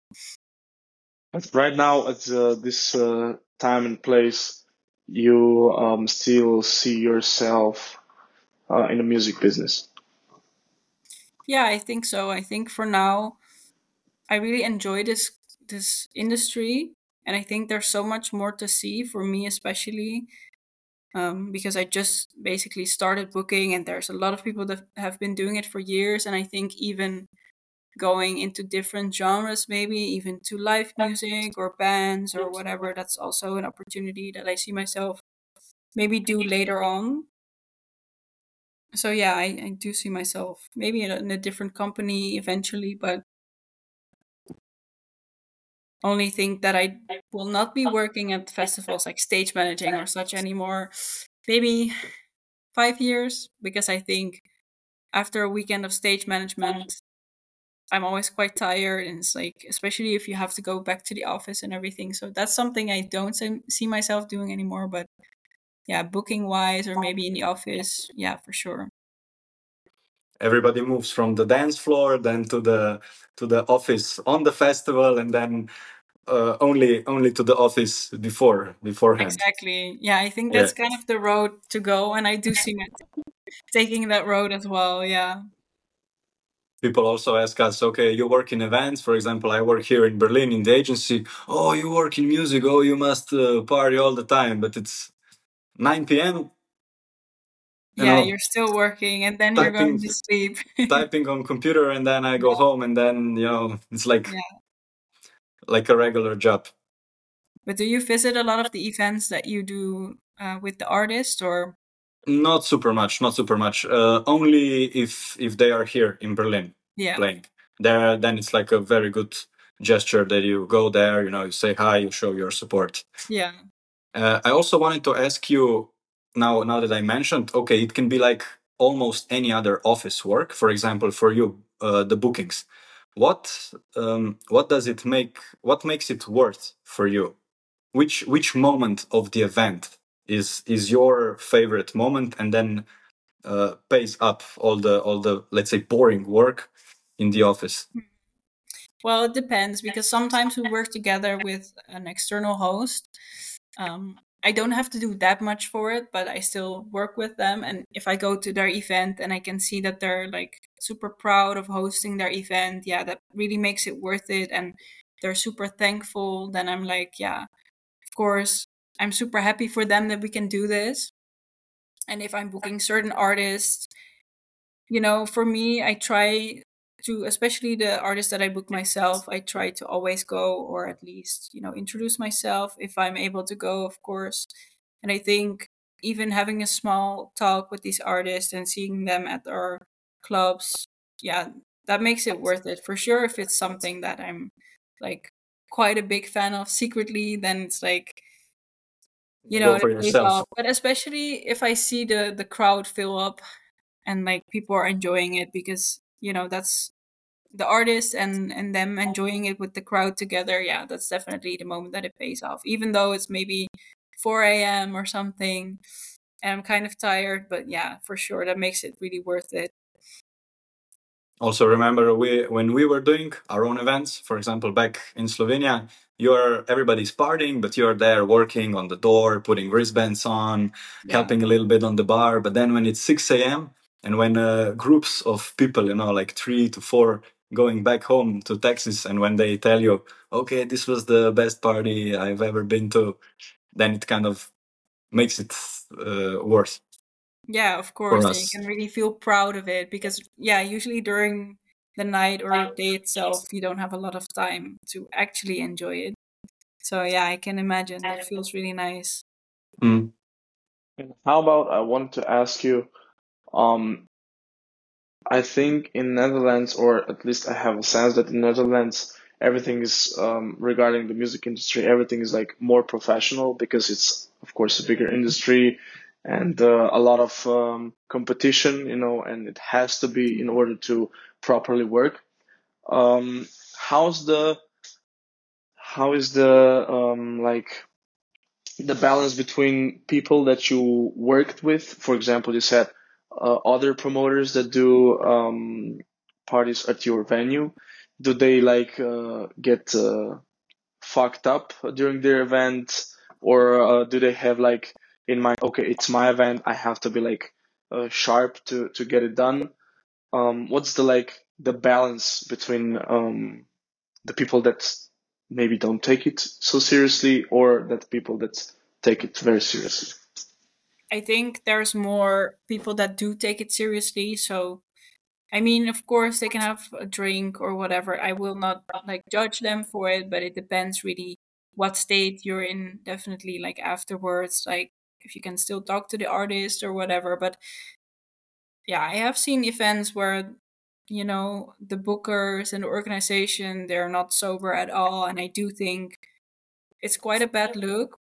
But right now, at uh, this uh, time and place, you um, still see yourself uh, in the music business? Yeah, I think so. I think for now, I really enjoy this this industry, and I think there's so much more to see for me, especially um, because I just basically started booking, and there's a lot of people that have been doing it for years, and I think even going into different genres, maybe even to live music or bands or whatever, that's also an opportunity that I see myself maybe do later on. So yeah, I, I do see myself maybe in a, in a different company eventually, but only think that I will not be working at festivals like stage managing or such anymore. Maybe five years, because I think after a weekend of stage management, I'm always quite tired, and it's like, especially if you have to go back to the office and everything. So that's something I don't see see myself doing anymore. But yeah, booking wise, or maybe in the office, yeah, for sure. Everybody moves from the dance floor then to the to the office on the festival, and then uh, only only to the office before beforehand. Exactly. Yeah, I think Yeah. that's kind of the road to go, and I do see myself taking that road as well. Yeah. People also ask us, okay, you work in events. For example, I work here in Berlin in the agency. Oh, you work in music. Oh, you must uh, party all the time. But it's nine p m. You Yeah, know, you're still working, and then you're typing going to sleep. typing on computer, and then I go home, and then you know it's like Yeah. like a regular job. But do you visit a lot of the events that you do uh, with the artist, or? Not super much, not super much. Uh, only if if they are here in Berlin Yeah. playing. There, then it's like a very good gesture that you go there. You know, you say hi, you show your support. Yeah. Uh, I also wanted to ask you now. Now that I mentioned, okay, it can be like almost any other office work. For example, for you, uh, the bookings. What um, what does it make? What makes it worth for you? Which which moment of the event is is your favorite moment, and then uh, pays up all the all the let's say boring work in the office? Well, it depends, because sometimes we work together with an external host. Um, I don't have to do that much for it, but I still work with them. And if I go to their event and I can see that they're like super proud of hosting their event, yeah, that really makes it worth it. And they're super thankful. Then I'm like, yeah, of course, I'm super happy for them that we can do this. And if I'm booking certain artists, you know, for me, I try to, especially the artists that I book myself, I try to always go, or at least, you know, introduce myself if I'm able to go, of course. And I think even having a small talk with these artists and seeing them at our clubs, yeah, that makes it worth it for sure. If it's something that I'm like quite a big fan of secretly, then it's like, you know, Go it for pays yourself. off. But especially if I see the the crowd fill up and like people are enjoying it, because you know that's the artist and and them enjoying it with the crowd together. Yeah, that's definitely the moment that it pays off, even though it's maybe four a.m. or something and I'm kind of tired. But yeah, for sure, that makes it really worth it. Also, remember we when we were doing our own events, for example, back in Slovenia, you're everybody's partying, but you're there working on the door, putting wristbands on, Yeah. helping a little bit on the bar. But then when it's six a m and when uh, groups of people, you know, like three to four, going back home to Texas, and when they tell you, okay, this was the best party I've ever been to, then it kind of makes it uh, worth Yeah, of for course, and you us. can really feel proud of it, because yeah, usually during the night or day itself you don't have a lot of time to actually enjoy it. So yeah, I can imagine that feels really nice. Mm. And how about I wanted to ask you, um, I think in Netherlands, or at least I have a sense that in Netherlands, everything is um, regarding the music industry, everything is like more professional because it's, of course, a bigger industry and uh, a lot of um, competition, you know, and it has to be in order to properly work. Um, how's the how is the um, like the balance between people that you worked with? For example, you said uh, other promoters that do um, parties at your venue. Do they like uh, get uh, fucked up during their event, or uh, do they have like in mind? Okay, it's my event. I have to be like uh, sharp to to get it done. Um, what's the like the balance between um, the people that maybe don't take it so seriously, or that people that take it very seriously? I think there's more people that do take it seriously. So, I mean, of course, they can have a drink or whatever. I will not like judge them for it, but it depends really what state you're in. Definitely, like afterwards, like if you can still talk to the artist or whatever. But yeah, I have seen events where, you know, the bookers and the organization, they're not sober at all. And I do think it's quite a bad look.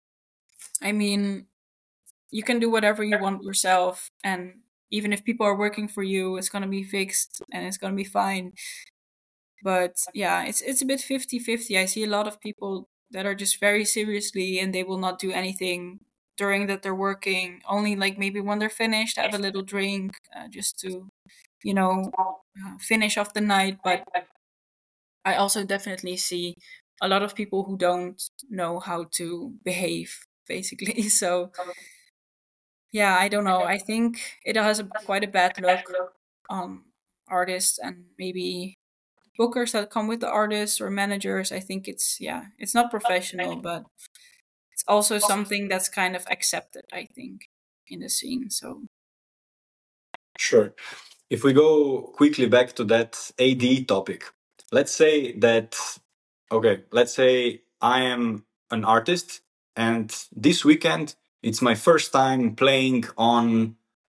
I mean, you can do whatever you want yourself, and even if people are working for you, it's going to be fixed and it's going to be fine. But yeah, it's it's a bit fifty-fifty. I see a lot of people that are just very seriously, and they will not do anything during that they're working, only like maybe when they're finished have a little drink, uh, just to, you know, uh, finish off the night. But I also definitely see a lot of people who don't know how to behave, basically. So yeah, I don't know. I think it has a, quite a bad look on artists and maybe bookers that come with the artists or managers. I think it's, yeah, it's not professional, but it's also something that's kind of accepted, I think, in the scene. So Sure. If we go quickly back to that A D topic, let's say that, okay, let's say I am an artist and this weekend it's my first time playing on,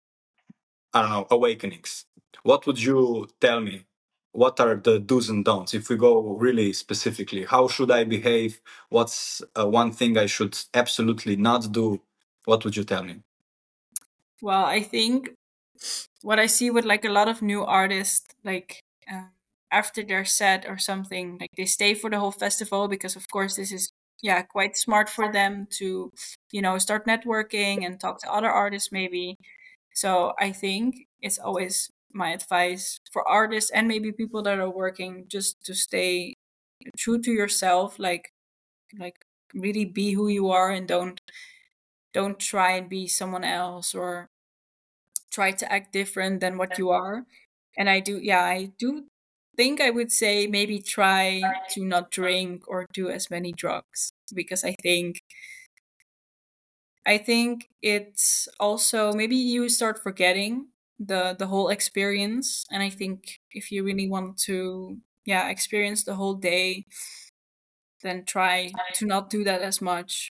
I don't know, Awakenings. What would you tell me? What are the do's and don'ts? If we go really specifically, how should I behave? What's uh, one thing I should absolutely not do? What would you tell me? well, I think what I see with like a lot of new artists, like uh, after their set or something, like they stay for the whole festival because, of course, this is, yeah, quite smart for them to, you know, start networking and talk to other artists maybe. So I think it's always my advice for artists and maybe people that are working, just to stay true to yourself, like like really be who you are, and don't don't try and be someone else or try to act different than what you are. And I do, yeah, I do think I would say maybe try to not drink or do as many drugs, because I think I think it's also maybe you start forgetting the the whole experience. And I think if you really want to, yeah, experience the whole day, then try to not do that as much.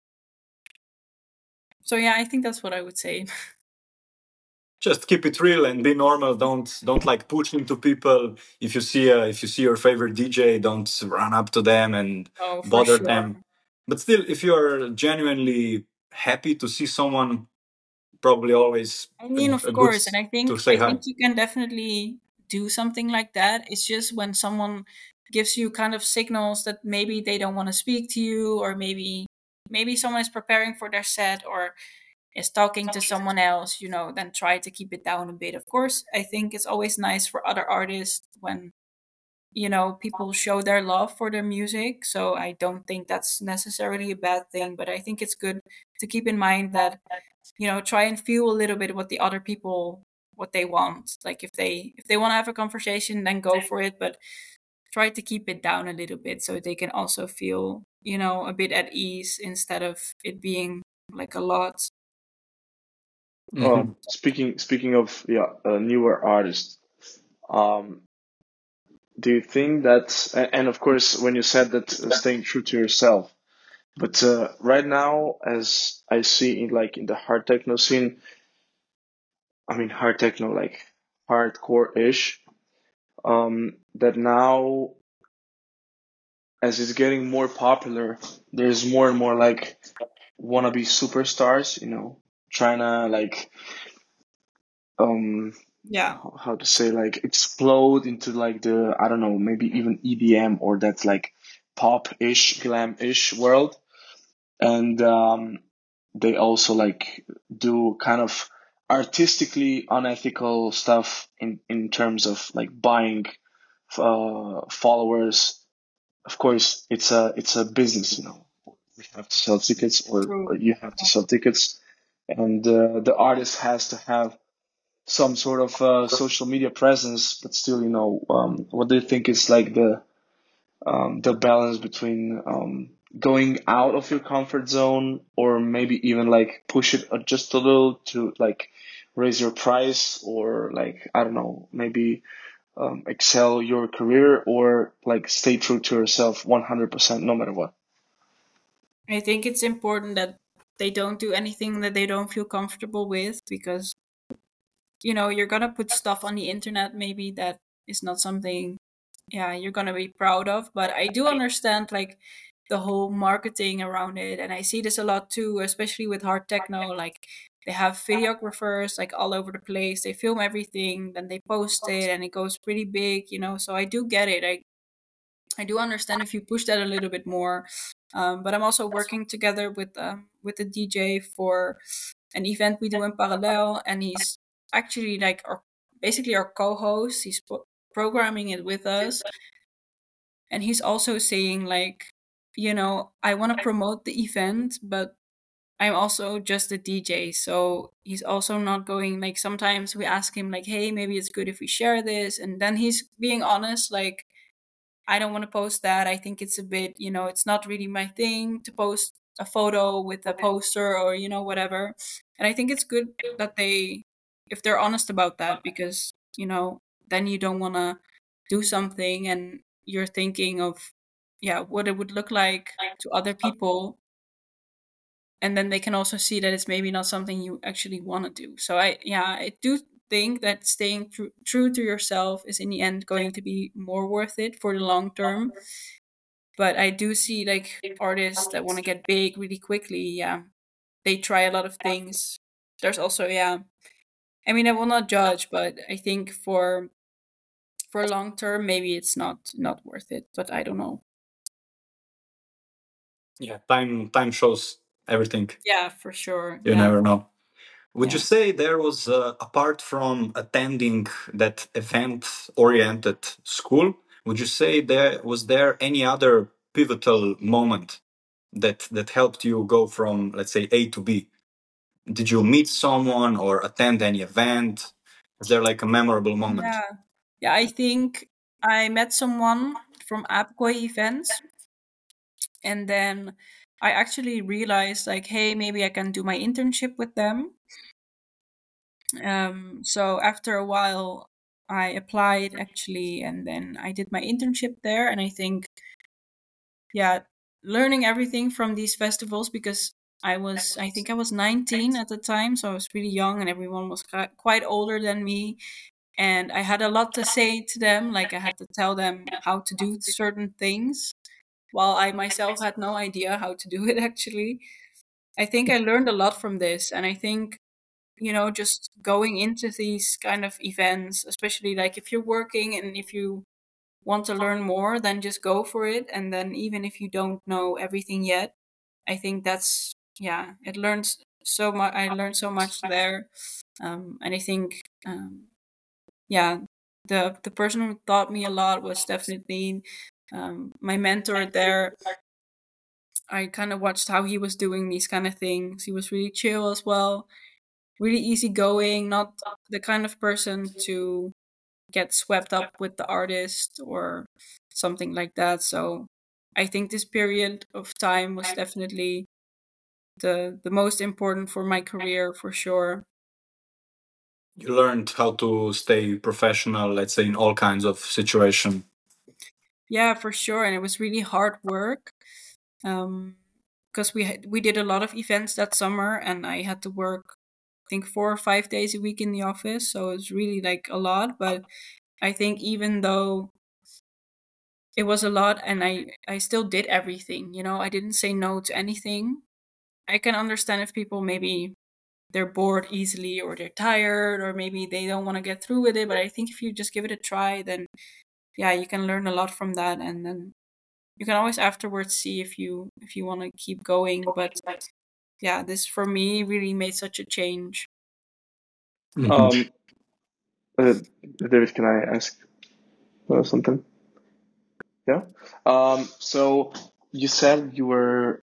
So yeah, I think that's what I would say. Just keep it real and be normal. Don't don't like push into people. If you see a, if you see your favorite D J, don't run up to them and Oh, for bother sure. them. But still, if you are genuinely happy to see someone, probably always I a, mean, of a good course, and I to think say I hi. think you can definitely do something like that. It's just when someone gives you kind of signals that maybe they don't want to speak to you, or maybe maybe someone is preparing for their set or is talking to someone else, you know, then try to keep it down a bit. Of course, I think it's always nice for other artists when, you know, people show their love for their music. So I don't think that's necessarily a bad thing, but I think it's good to keep in mind that, you know, try and feel a little bit what the other people, what they want. Like if they if they want to have a conversation, then go for it, but try to keep it down a little bit so they can also feel, you know, a bit at ease instead of it being like a lot. Mhm. Um, speaking speaking of yeah, uh, newer artists, um, do you think that, and, and of course, when you said that uh, staying true to yourself, but uh, right now, as I see in like in the hard techno scene, I mean hard techno like hardcore-ish, um, that now as it's getting more popular, there's more and more like wannabe superstars, you know, trying to like um Yeah. how to say like explode into like the I don't know, maybe even E D M or that like pop-ish, glam-ish world. And um they also like do kind of artistically unethical stuff in in terms of like buying uh followers. Of course, it's a it's a business, you know. We have to sell tickets, or, True. or you have to sell tickets, and uh, the artist has to have some sort of uh, social media presence, but still, you know, um, what do you think is like the um, the balance between um, going out of your comfort zone, or maybe even like push it just a little to like raise your price, or like, I don't know, maybe um, excel your career, or like stay true to yourself one hundred percent no matter what? I think it's important that they don't do anything that they don't feel comfortable with, because you know you're gonna put stuff on the internet maybe that is not something, yeah, you're gonna be proud of. But I do understand like the whole marketing around it, and I see this a lot too, especially with hard techno. Like they have videographers like all over the place, they film everything, then they post it and it goes pretty big, you know. So I do get it. i I do understand if you push that a little bit more. Um, but I'm also working together with um, with a D J for an event we do in parallel, and he's actually like our basically our co-host. He's po- programming it with us, and he's also saying like, you know, I want to promote the event, but I'm also just a D J. So he's also not going, like, sometimes we ask him like, hey, maybe it's good if we share this, and then he's being honest like, I don't want to post that. I think it's a bit, you know, it's not really my thing to post a photo with a poster or, you know, whatever. And I think it's good that they, if they're honest about that, because, you know, then you don't want to do something and you're thinking of, yeah, what it would look like to other people. And then they can also see that it's maybe not something you actually want to do. So I, yeah, I do think that staying true true to yourself is in the end going to be more worth it for the long term. But I do see like artists that want to get big really quickly. Yeah, they try a lot of things. There's also, yeah, I mean, I will not judge, but I think for for long term maybe it's not not worth it, but I don't know. Yeah, time time shows everything. Yeah, for sure. You Yeah. never know. Would you Yeah. say there was, uh, apart from attending that event-oriented school, would you say there was there any other pivotal moment that that helped you go from, let's say, A to B? Did you meet someone or attend any event? Is there like a memorable moment? Yeah. Yeah, I think I met someone from Apkoi events, and then I actually realized like, hey, maybe I can do my internship with them. Um, so after a while, I applied actually, and then I did my internship there. And I think, yeah, learning everything from these festivals, because I was, I think I was nineteen at the time, so I was really young, and everyone was qui- quite older than me. And I had a lot to say to them, like I had to tell them how to do certain things, while I myself had no idea how to do it actually. I think I learned a lot from this, and I think, you know, just going into these kind of events, especially like if you're working and if you want to learn more, then just go for it. And then even if you don't know everything yet, I think that's, yeah, it learns so much. I learned so much there. Um, and I think, um, yeah, the the person who taught me a lot was definitely um, my mentor there. I kind of watched how he was doing these kind of things. He was really chill as well, really easygoing, not the kind of person to get swept up with the artist or something like that. So I think this period of time was definitely the the most important for my career for sure. You learned how to stay professional, let's say, in all kinds of situation. Yeah, for sure, and it was really hard work. Um, because we had, we did a lot of events that summer, and I had to work, I think, four or five days a week in the office. So it's really like a lot. But I think even though it was a lot, and I I still did everything. You know, I didn't say no to anything. I can understand if people maybe they're bored easily, or they're tired, or maybe they don't want to get through with it. But I think if you just give it a try, then yeah, you can learn a lot from that, and then you can always afterwards see if you if you want to keep going. But yeah, this for me really made such a change. Mhm. Um, uh, David, can I ask uh, something? Yeah. Um, so you said you were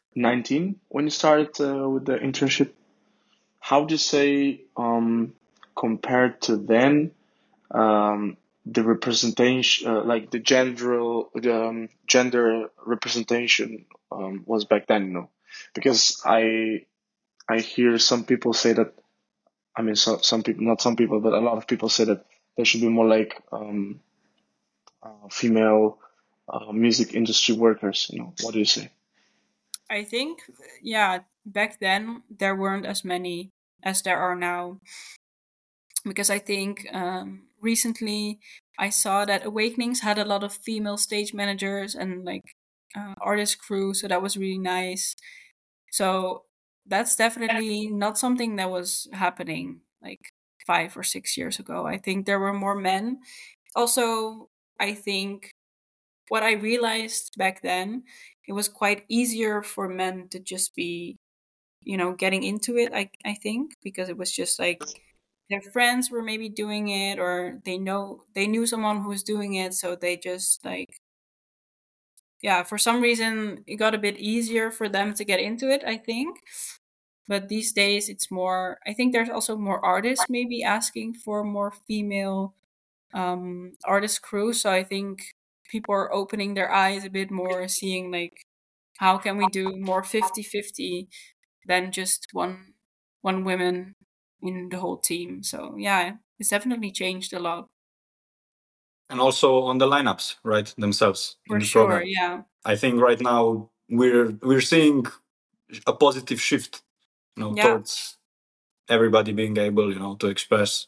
nineteen when you started uh, with the internship. How would you say um, compared to then, um, the representation, uh, like the gender, the um, gender representation um, was back then, you know, because I I hear some people say that, I mean, so, some people, not some people, but a lot of people say that there should be more like um, uh, female uh, music industry workers. You know, what do you say? I think, yeah, back then there weren't as many as there are now, because I think um, recently I saw that Awakenings had a lot of female stage managers and like uh, artist crew, so that was really nice. So that's definitely not something that was happening like five or six years ago. I think there were more men. Also, I think what I realized back then, it was quite easier for men to just be, you know, getting into it. I I think because it was just like their friends were maybe doing it, or they know they knew someone who was doing it, so they just like, yeah, for some reason it got a bit easier for them to get into it, I think. But these days it's more, I think there's also more artists maybe asking for more female um artist crew, so I think people are opening their eyes a bit more, seeing like how can we do more fifty-fifty than just one one woman in the whole team. So yeah, it's definitely changed a lot. And also on the lineups, right, themselves in For the sure, program. yeah. I think right now we're we're seeing a positive shift, you know, Yeah. towards everybody being able, you know, to express.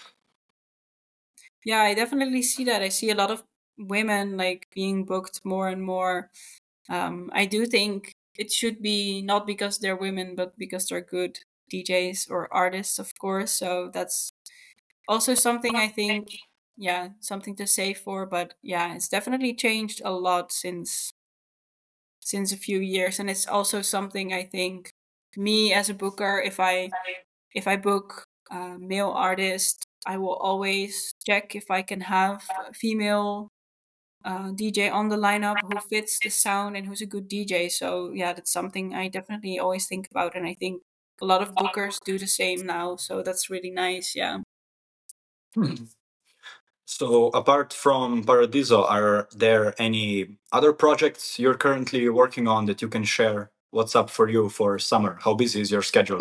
Yeah, I definitely see that. I see a lot of women like being booked more and more. Um, I do think it should be not because they're women, but because they're good D Js or artists, of course. So that's also something I think, yeah, something to say for. But yeah, it's definitely changed a lot since since a few years, and it's also something I think me as a booker, if I if I book a male artist, I will always check if I can have a female uh, D J on the lineup who fits the sound and who's a good D J. So yeah, that's something I definitely always think about, and I think a lot of bookers do the same now. So that's really nice. Yeah. So apart from Paradiso, are there any other projects you're currently working on that you can share? What's up for you for summer? How busy is your schedule?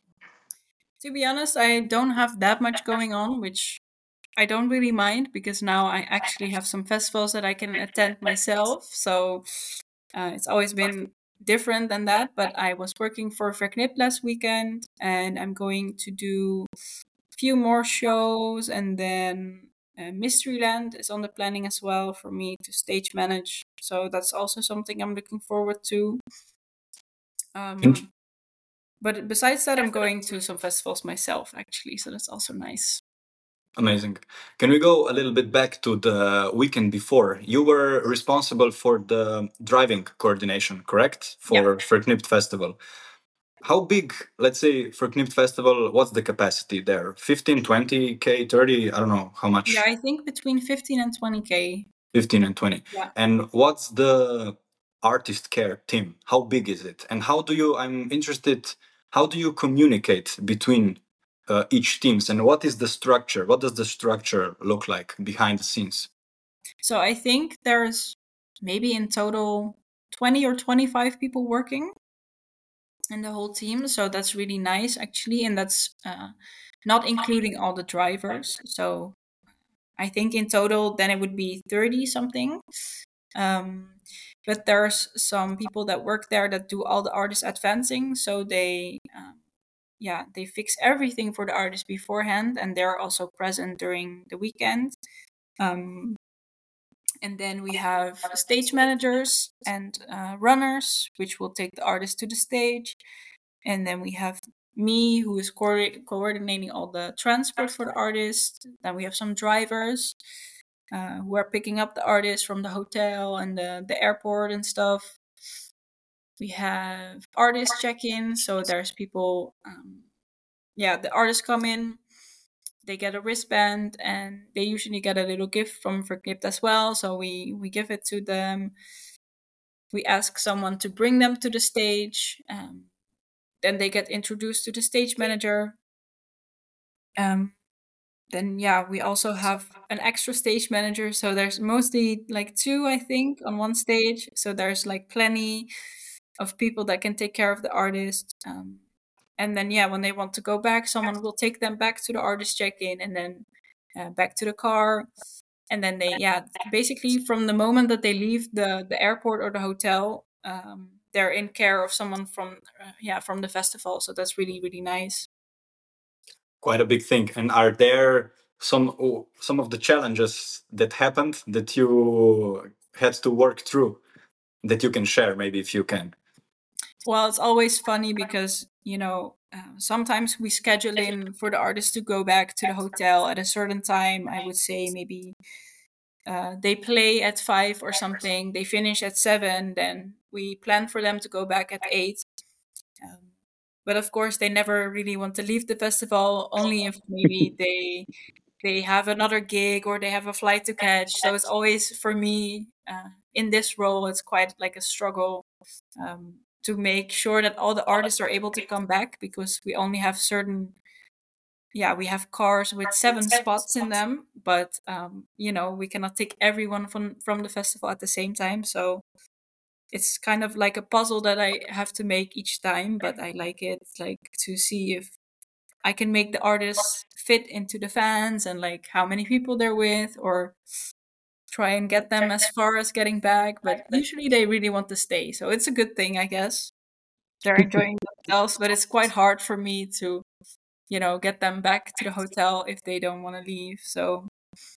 To be honest, I don't have that much going on, which I don't really mind because now I actually have some festivals that I can attend myself. So uh, it's always been different than that. But I was working for Verknipt last weekend, and I'm going to do a few more shows, and then uh, Mysteryland is on the planning as well for me to stage manage. So that's also something I'm looking forward to. Um, but besides that, I'm going to some festivals myself, actually. So that's also nice. Amazing. Can we go a little bit back to the weekend before? You were responsible for the driving coordination, correct? Yeah. For Verknipt Festival. How big, let's say, Verknipt Festival, what's the capacity there? fifteen, twenty K, thirty? I don't know how much. Yeah, I think between fifteen and twenty K. fifteen and twenty. Yeah. And what's the artist care team? How big is it? And how do you, I'm interested, how do you communicate between uh, each teams, and what is the structure? What does the structure look like behind the scenes? So I think there's maybe in total twenty or twenty-five people working in the whole team. So that's really nice, actually. And that's uh, not including all the drivers. So I think in total, then it would be thirty something. Um, but there's some people that work there that do all the artist advancing. So they, um, yeah, they fix everything for the artist beforehand, and they're also present during the weekend. Um, and then we have stage managers and uh, runners, which will take the artist to the stage. And then we have me, who is co- coordinating all the transport for the artist. Then we have some drivers uh, who are picking up the artist from the hotel and the, the airport and stuff. We have artist check-in, so there's people. Um, yeah, the artists come in, they get a wristband, and they usually get a little gift from Verknipt as well. So we we give it to them. We ask someone to bring them to the stage. Um, then they get introduced to the stage manager. Um, then yeah, we also have an extra stage manager. So there's mostly like two, I think, on one stage. So there's like plenty of people that can take care of the artist. Um, and then yeah, when they want to go back, someone will take them back to the artist check-in and then uh, back to the car. And then they yeah, basically from the moment that they leave the the airport or the hotel, um, they're in care of someone from uh, yeah from the festival. So that's really really nice. Quite a big thing. And are there some oh, some of the challenges that happened that you had to work through that you can share, maybe if you can? Well, it's always funny because you know uh, sometimes we schedule in for the artist to go back to the hotel at a certain time. I would say maybe uh, they play at five or something. They finish at seven. Then we plan for them to go back at eight. Um, but of course, they never really want to leave the festival. Only if maybe they they have another gig or they have a flight to catch. So it's always for me uh, in this role. It's quite like a struggle um, to make sure that all the artists are able to come back because we only have certain yeah we have cars with seven spots in them, but um, you know we cannot take everyone from from the festival at the same time. So it's kind of like a puzzle that I have to make each time, but I like it, like to see if I can make the artists fit into the fans and like how many people they're with, or try and get them as far as getting back. But usually they really want to stay, so it's a good thing, I guess. They're enjoying themselves, but it's quite hard for me to, you know, get them back to the hotel if they don't want to leave. So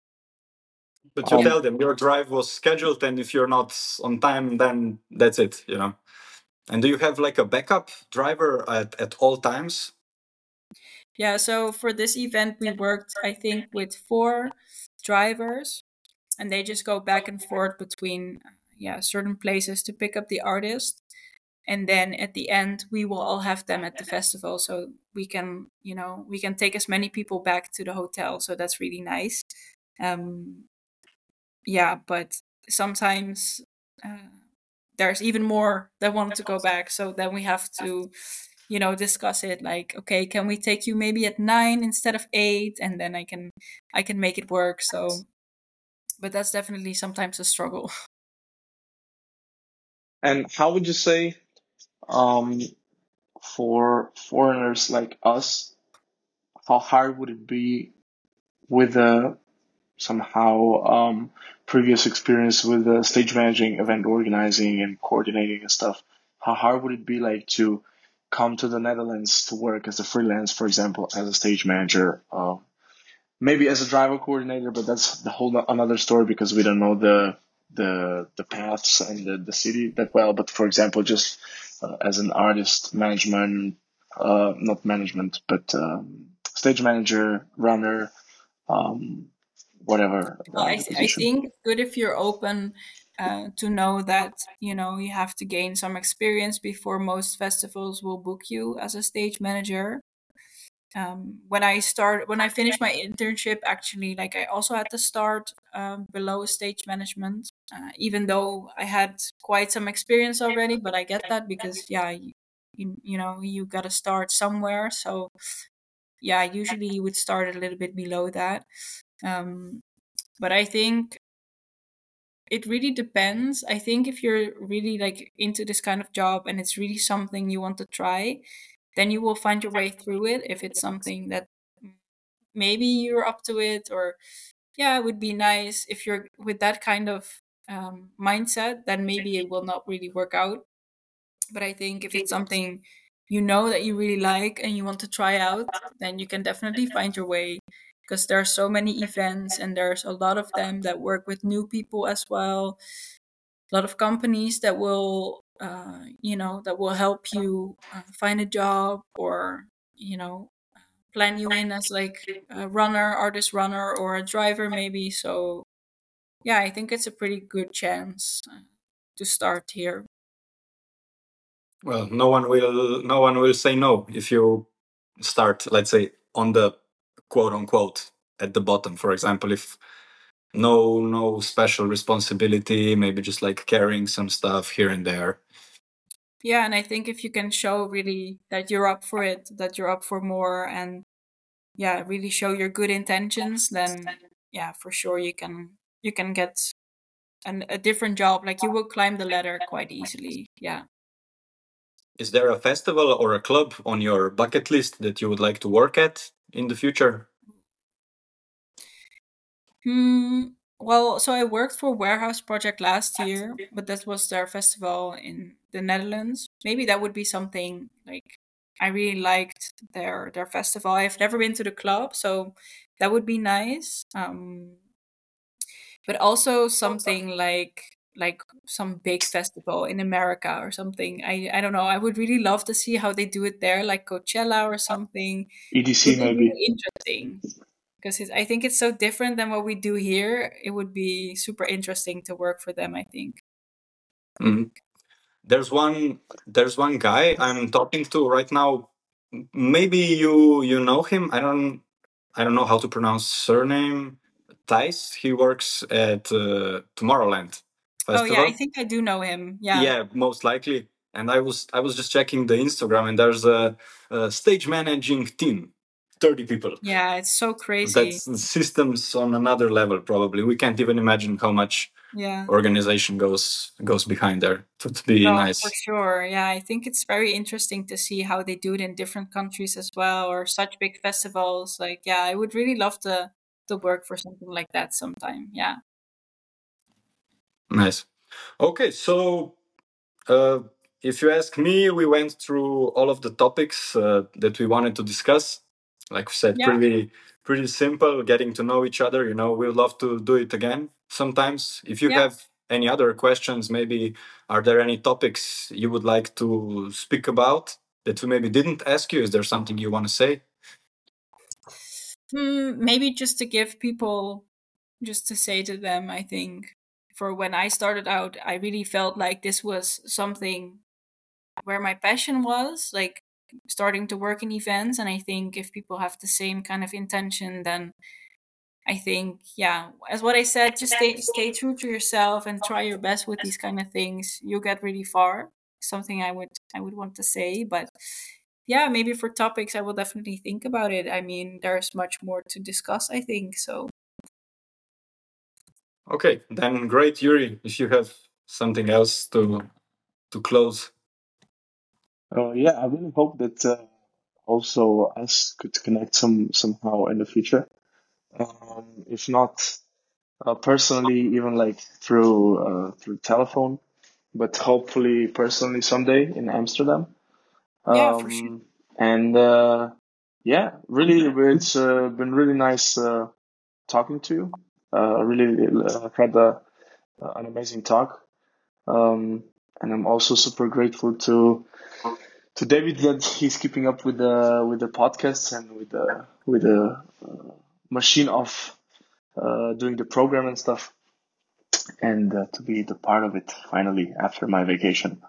But you yeah. Um, tell them your drive was scheduled, and if you're not on time, then that's it, you know. And do you have like a backup driver at, at all times? Yeah, so for this event, we worked, I think, with four drivers, and they just go back and forth between, yeah, certain places to pick up the artist. And then at the end, we will all have them at the festival, so we can, you know, we can take as many people back to the hotel. So that's really nice. Um, yeah, but sometimes uh, there's even more that want to go back. So then we have to, you know, discuss it. Like, okay, can we take you maybe at nine instead of eight? And then I can, I can make it work. So, but that's definitely sometimes a struggle. and how would you say, um, for foreigners like us, how hard would it be with a somehow um, previous experience with uh, stage managing, event organizing, and coordinating and stuff? How hard would it be like to come to the Netherlands to work as a freelance, for example, as a stage manager? Uh, maybe as a driver coordinator, but that's the whole no- another story because we don't know the the the paths and the, the city that well. But for example, just uh, as an artist management, uh, not management, but um, stage manager, runner, um, whatever Well, uh, I, the th- I position. think it's good if you're open uh, to know that, you know, you have to gain some experience before most festivals will book you as a stage manager. Um, when I start, when I finished my internship, actually, like I also had to start um, below stage management, uh, even though I had quite some experience already. But I get that because, yeah, you, you, you know, you got to start somewhere. So, yeah, usually you would start a little bit below that. Um, but I think it really depends. I think if you're really like into this kind of job and it's really something you want to try, then you will find your way through it. If it's something that maybe you're up to it, or yeah, it would be nice if you're with that kind of um, mindset, then maybe it will not really work out. But I think if it's something you know that you really like and you want to try out, then you can definitely find your way, because there are so many events and there's a lot of them that work with new people as well. A lot of companies that will, uh, you know, that will help you uh, find a job, or you know, plan you in as like a runner, artist runner, or a driver maybe. So yeah, I think it's a pretty good chance uh, to start here. Well, no one will no one will say no if you start, let's say, on the quote unquote at the bottom. For example, if no no special responsibility, maybe just like carrying some stuff here and there. Yeah, and I think if you can show really that you're up for it, that you're up for more, and yeah, really show your good intentions, then yeah, for sure you can you can get an, a different job. Like you will climb the ladder quite easily. Yeah. Is there a festival or a club on your bucket list that you would like to work at in the future? Hmm. Well, so I worked for Warehouse Project last year, but that was their festival in the Netherlands. Maybe that would be something like I really liked their their festival. I've never been to the club, so that would be nice. Um, but also something like like some big festival in America or something. I I don't know. I would really love to see how they do it there, like Coachella or something. E D It C would be maybe. really interesting because I think it's so different than what we do here. It would be super interesting to work for them, I think. Mhm. There's one there's one guy I'm talking to right now. M- Maybe you you know him. I don't I don't know how to pronounce surname. Thijs. He works at uh, Tomorrowland Oh yeah, I Festival. think I do know him. Yeah. Yeah, most likely. And I was I was just checking the Instagram, and there's a, a stage managing team, thirty people. Yeah, it's so crazy. That's systems on another level. Probably we can't even imagine how much Yeah. organization goes goes behind there. So to be No, for nice. sure. Yeah, I think it's very interesting to see how they do it in different countries as well, or such big festivals. Like, yeah, I would really love to to work for something like that sometime. Yeah. Nice. Okay, so uh, if you ask me, we went through all of the topics uh, that we wanted to discuss. Like we said, Yeah. pretty pretty simple, getting to know each other. You know, we'd love to do it again sometimes. If you Yeah. have any other questions, maybe are there any topics you would like to speak about that we maybe didn't ask you? Is there something you want to say? Hmm, maybe just to give people, just to say to them, I think for when I started out, I really felt like this was something where my passion was, like starting to work in events. And I think if people have the same kind of intention, then I think, yeah, as what I said, just stay stay true to yourself and try your best with these kind of things. You'll get really far. Something I would I would want to say, but yeah, maybe for topics I will definitely think about it. I mean, there's much more to discuss, I think. So Okay, then great, Yuri. If you have something else to to close. Uh, yeah, I really hope that uh, also us could connect some somehow in the future. Um, if not uh, personally, even like through uh, through telephone, but hopefully personally someday in Amsterdam. yeah, for sure. Um, and uh, yeah, really, it's uh, been really nice uh, talking to you. Uh, really uh, had a, an amazing talk. Um, and I'm also super grateful to to David that he's keeping up with the with the podcasts and with the with the uh, machine of uh, doing the program and stuff, and uh, to be the part of it finally after my vacation.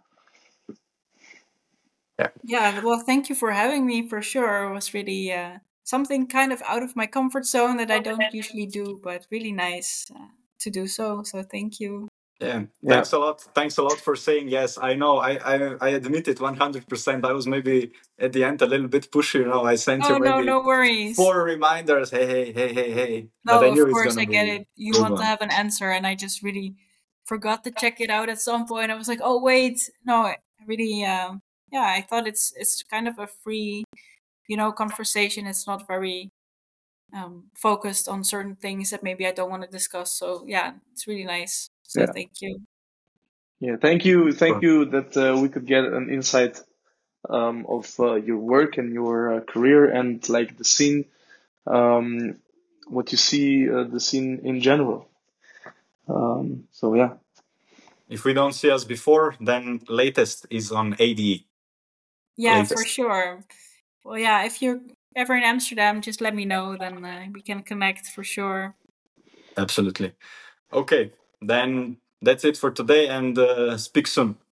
Yeah. Yeah, well, thank you for having me for sure. It was really uh, something kind of out of my comfort zone that I don't usually do, but really nice uh, to do so. So thank you. Yeah, Yeah, thanks a lot. Thanks a lot for saying yes. I know. I I, I admit it one hundred percent. I was maybe at the end a little bit pushy. You know, I sent you Oh, no, maybe no worries. four reminders. Hey, hey, hey, hey, hey. But I No, knew of it's course, gonna I get be it. You good want to one. have an answer, and I just really forgot to check it out at some point. I was like, oh, wait. No, I really, uh, yeah, I thought it's it's kind of a free, you know, conversation. It's not very um, focused on certain things that maybe I don't want to discuss. So yeah, it's really nice. So yeah, thank you. yeah. Thank you, thank Sure. you that uh, we could get an insight um, of uh, your work and your uh, career and like the scene, um, what you see, uh, the scene in general. Um, so yeah, If we don't see us before, then latest is on A D E. Yeah, for Latest. sure. Well, yeah, if you're ever in Amsterdam, just let me know. Then uh, we can connect for sure. Absolutely. Okay, then that's it for today, and uh, speak soon.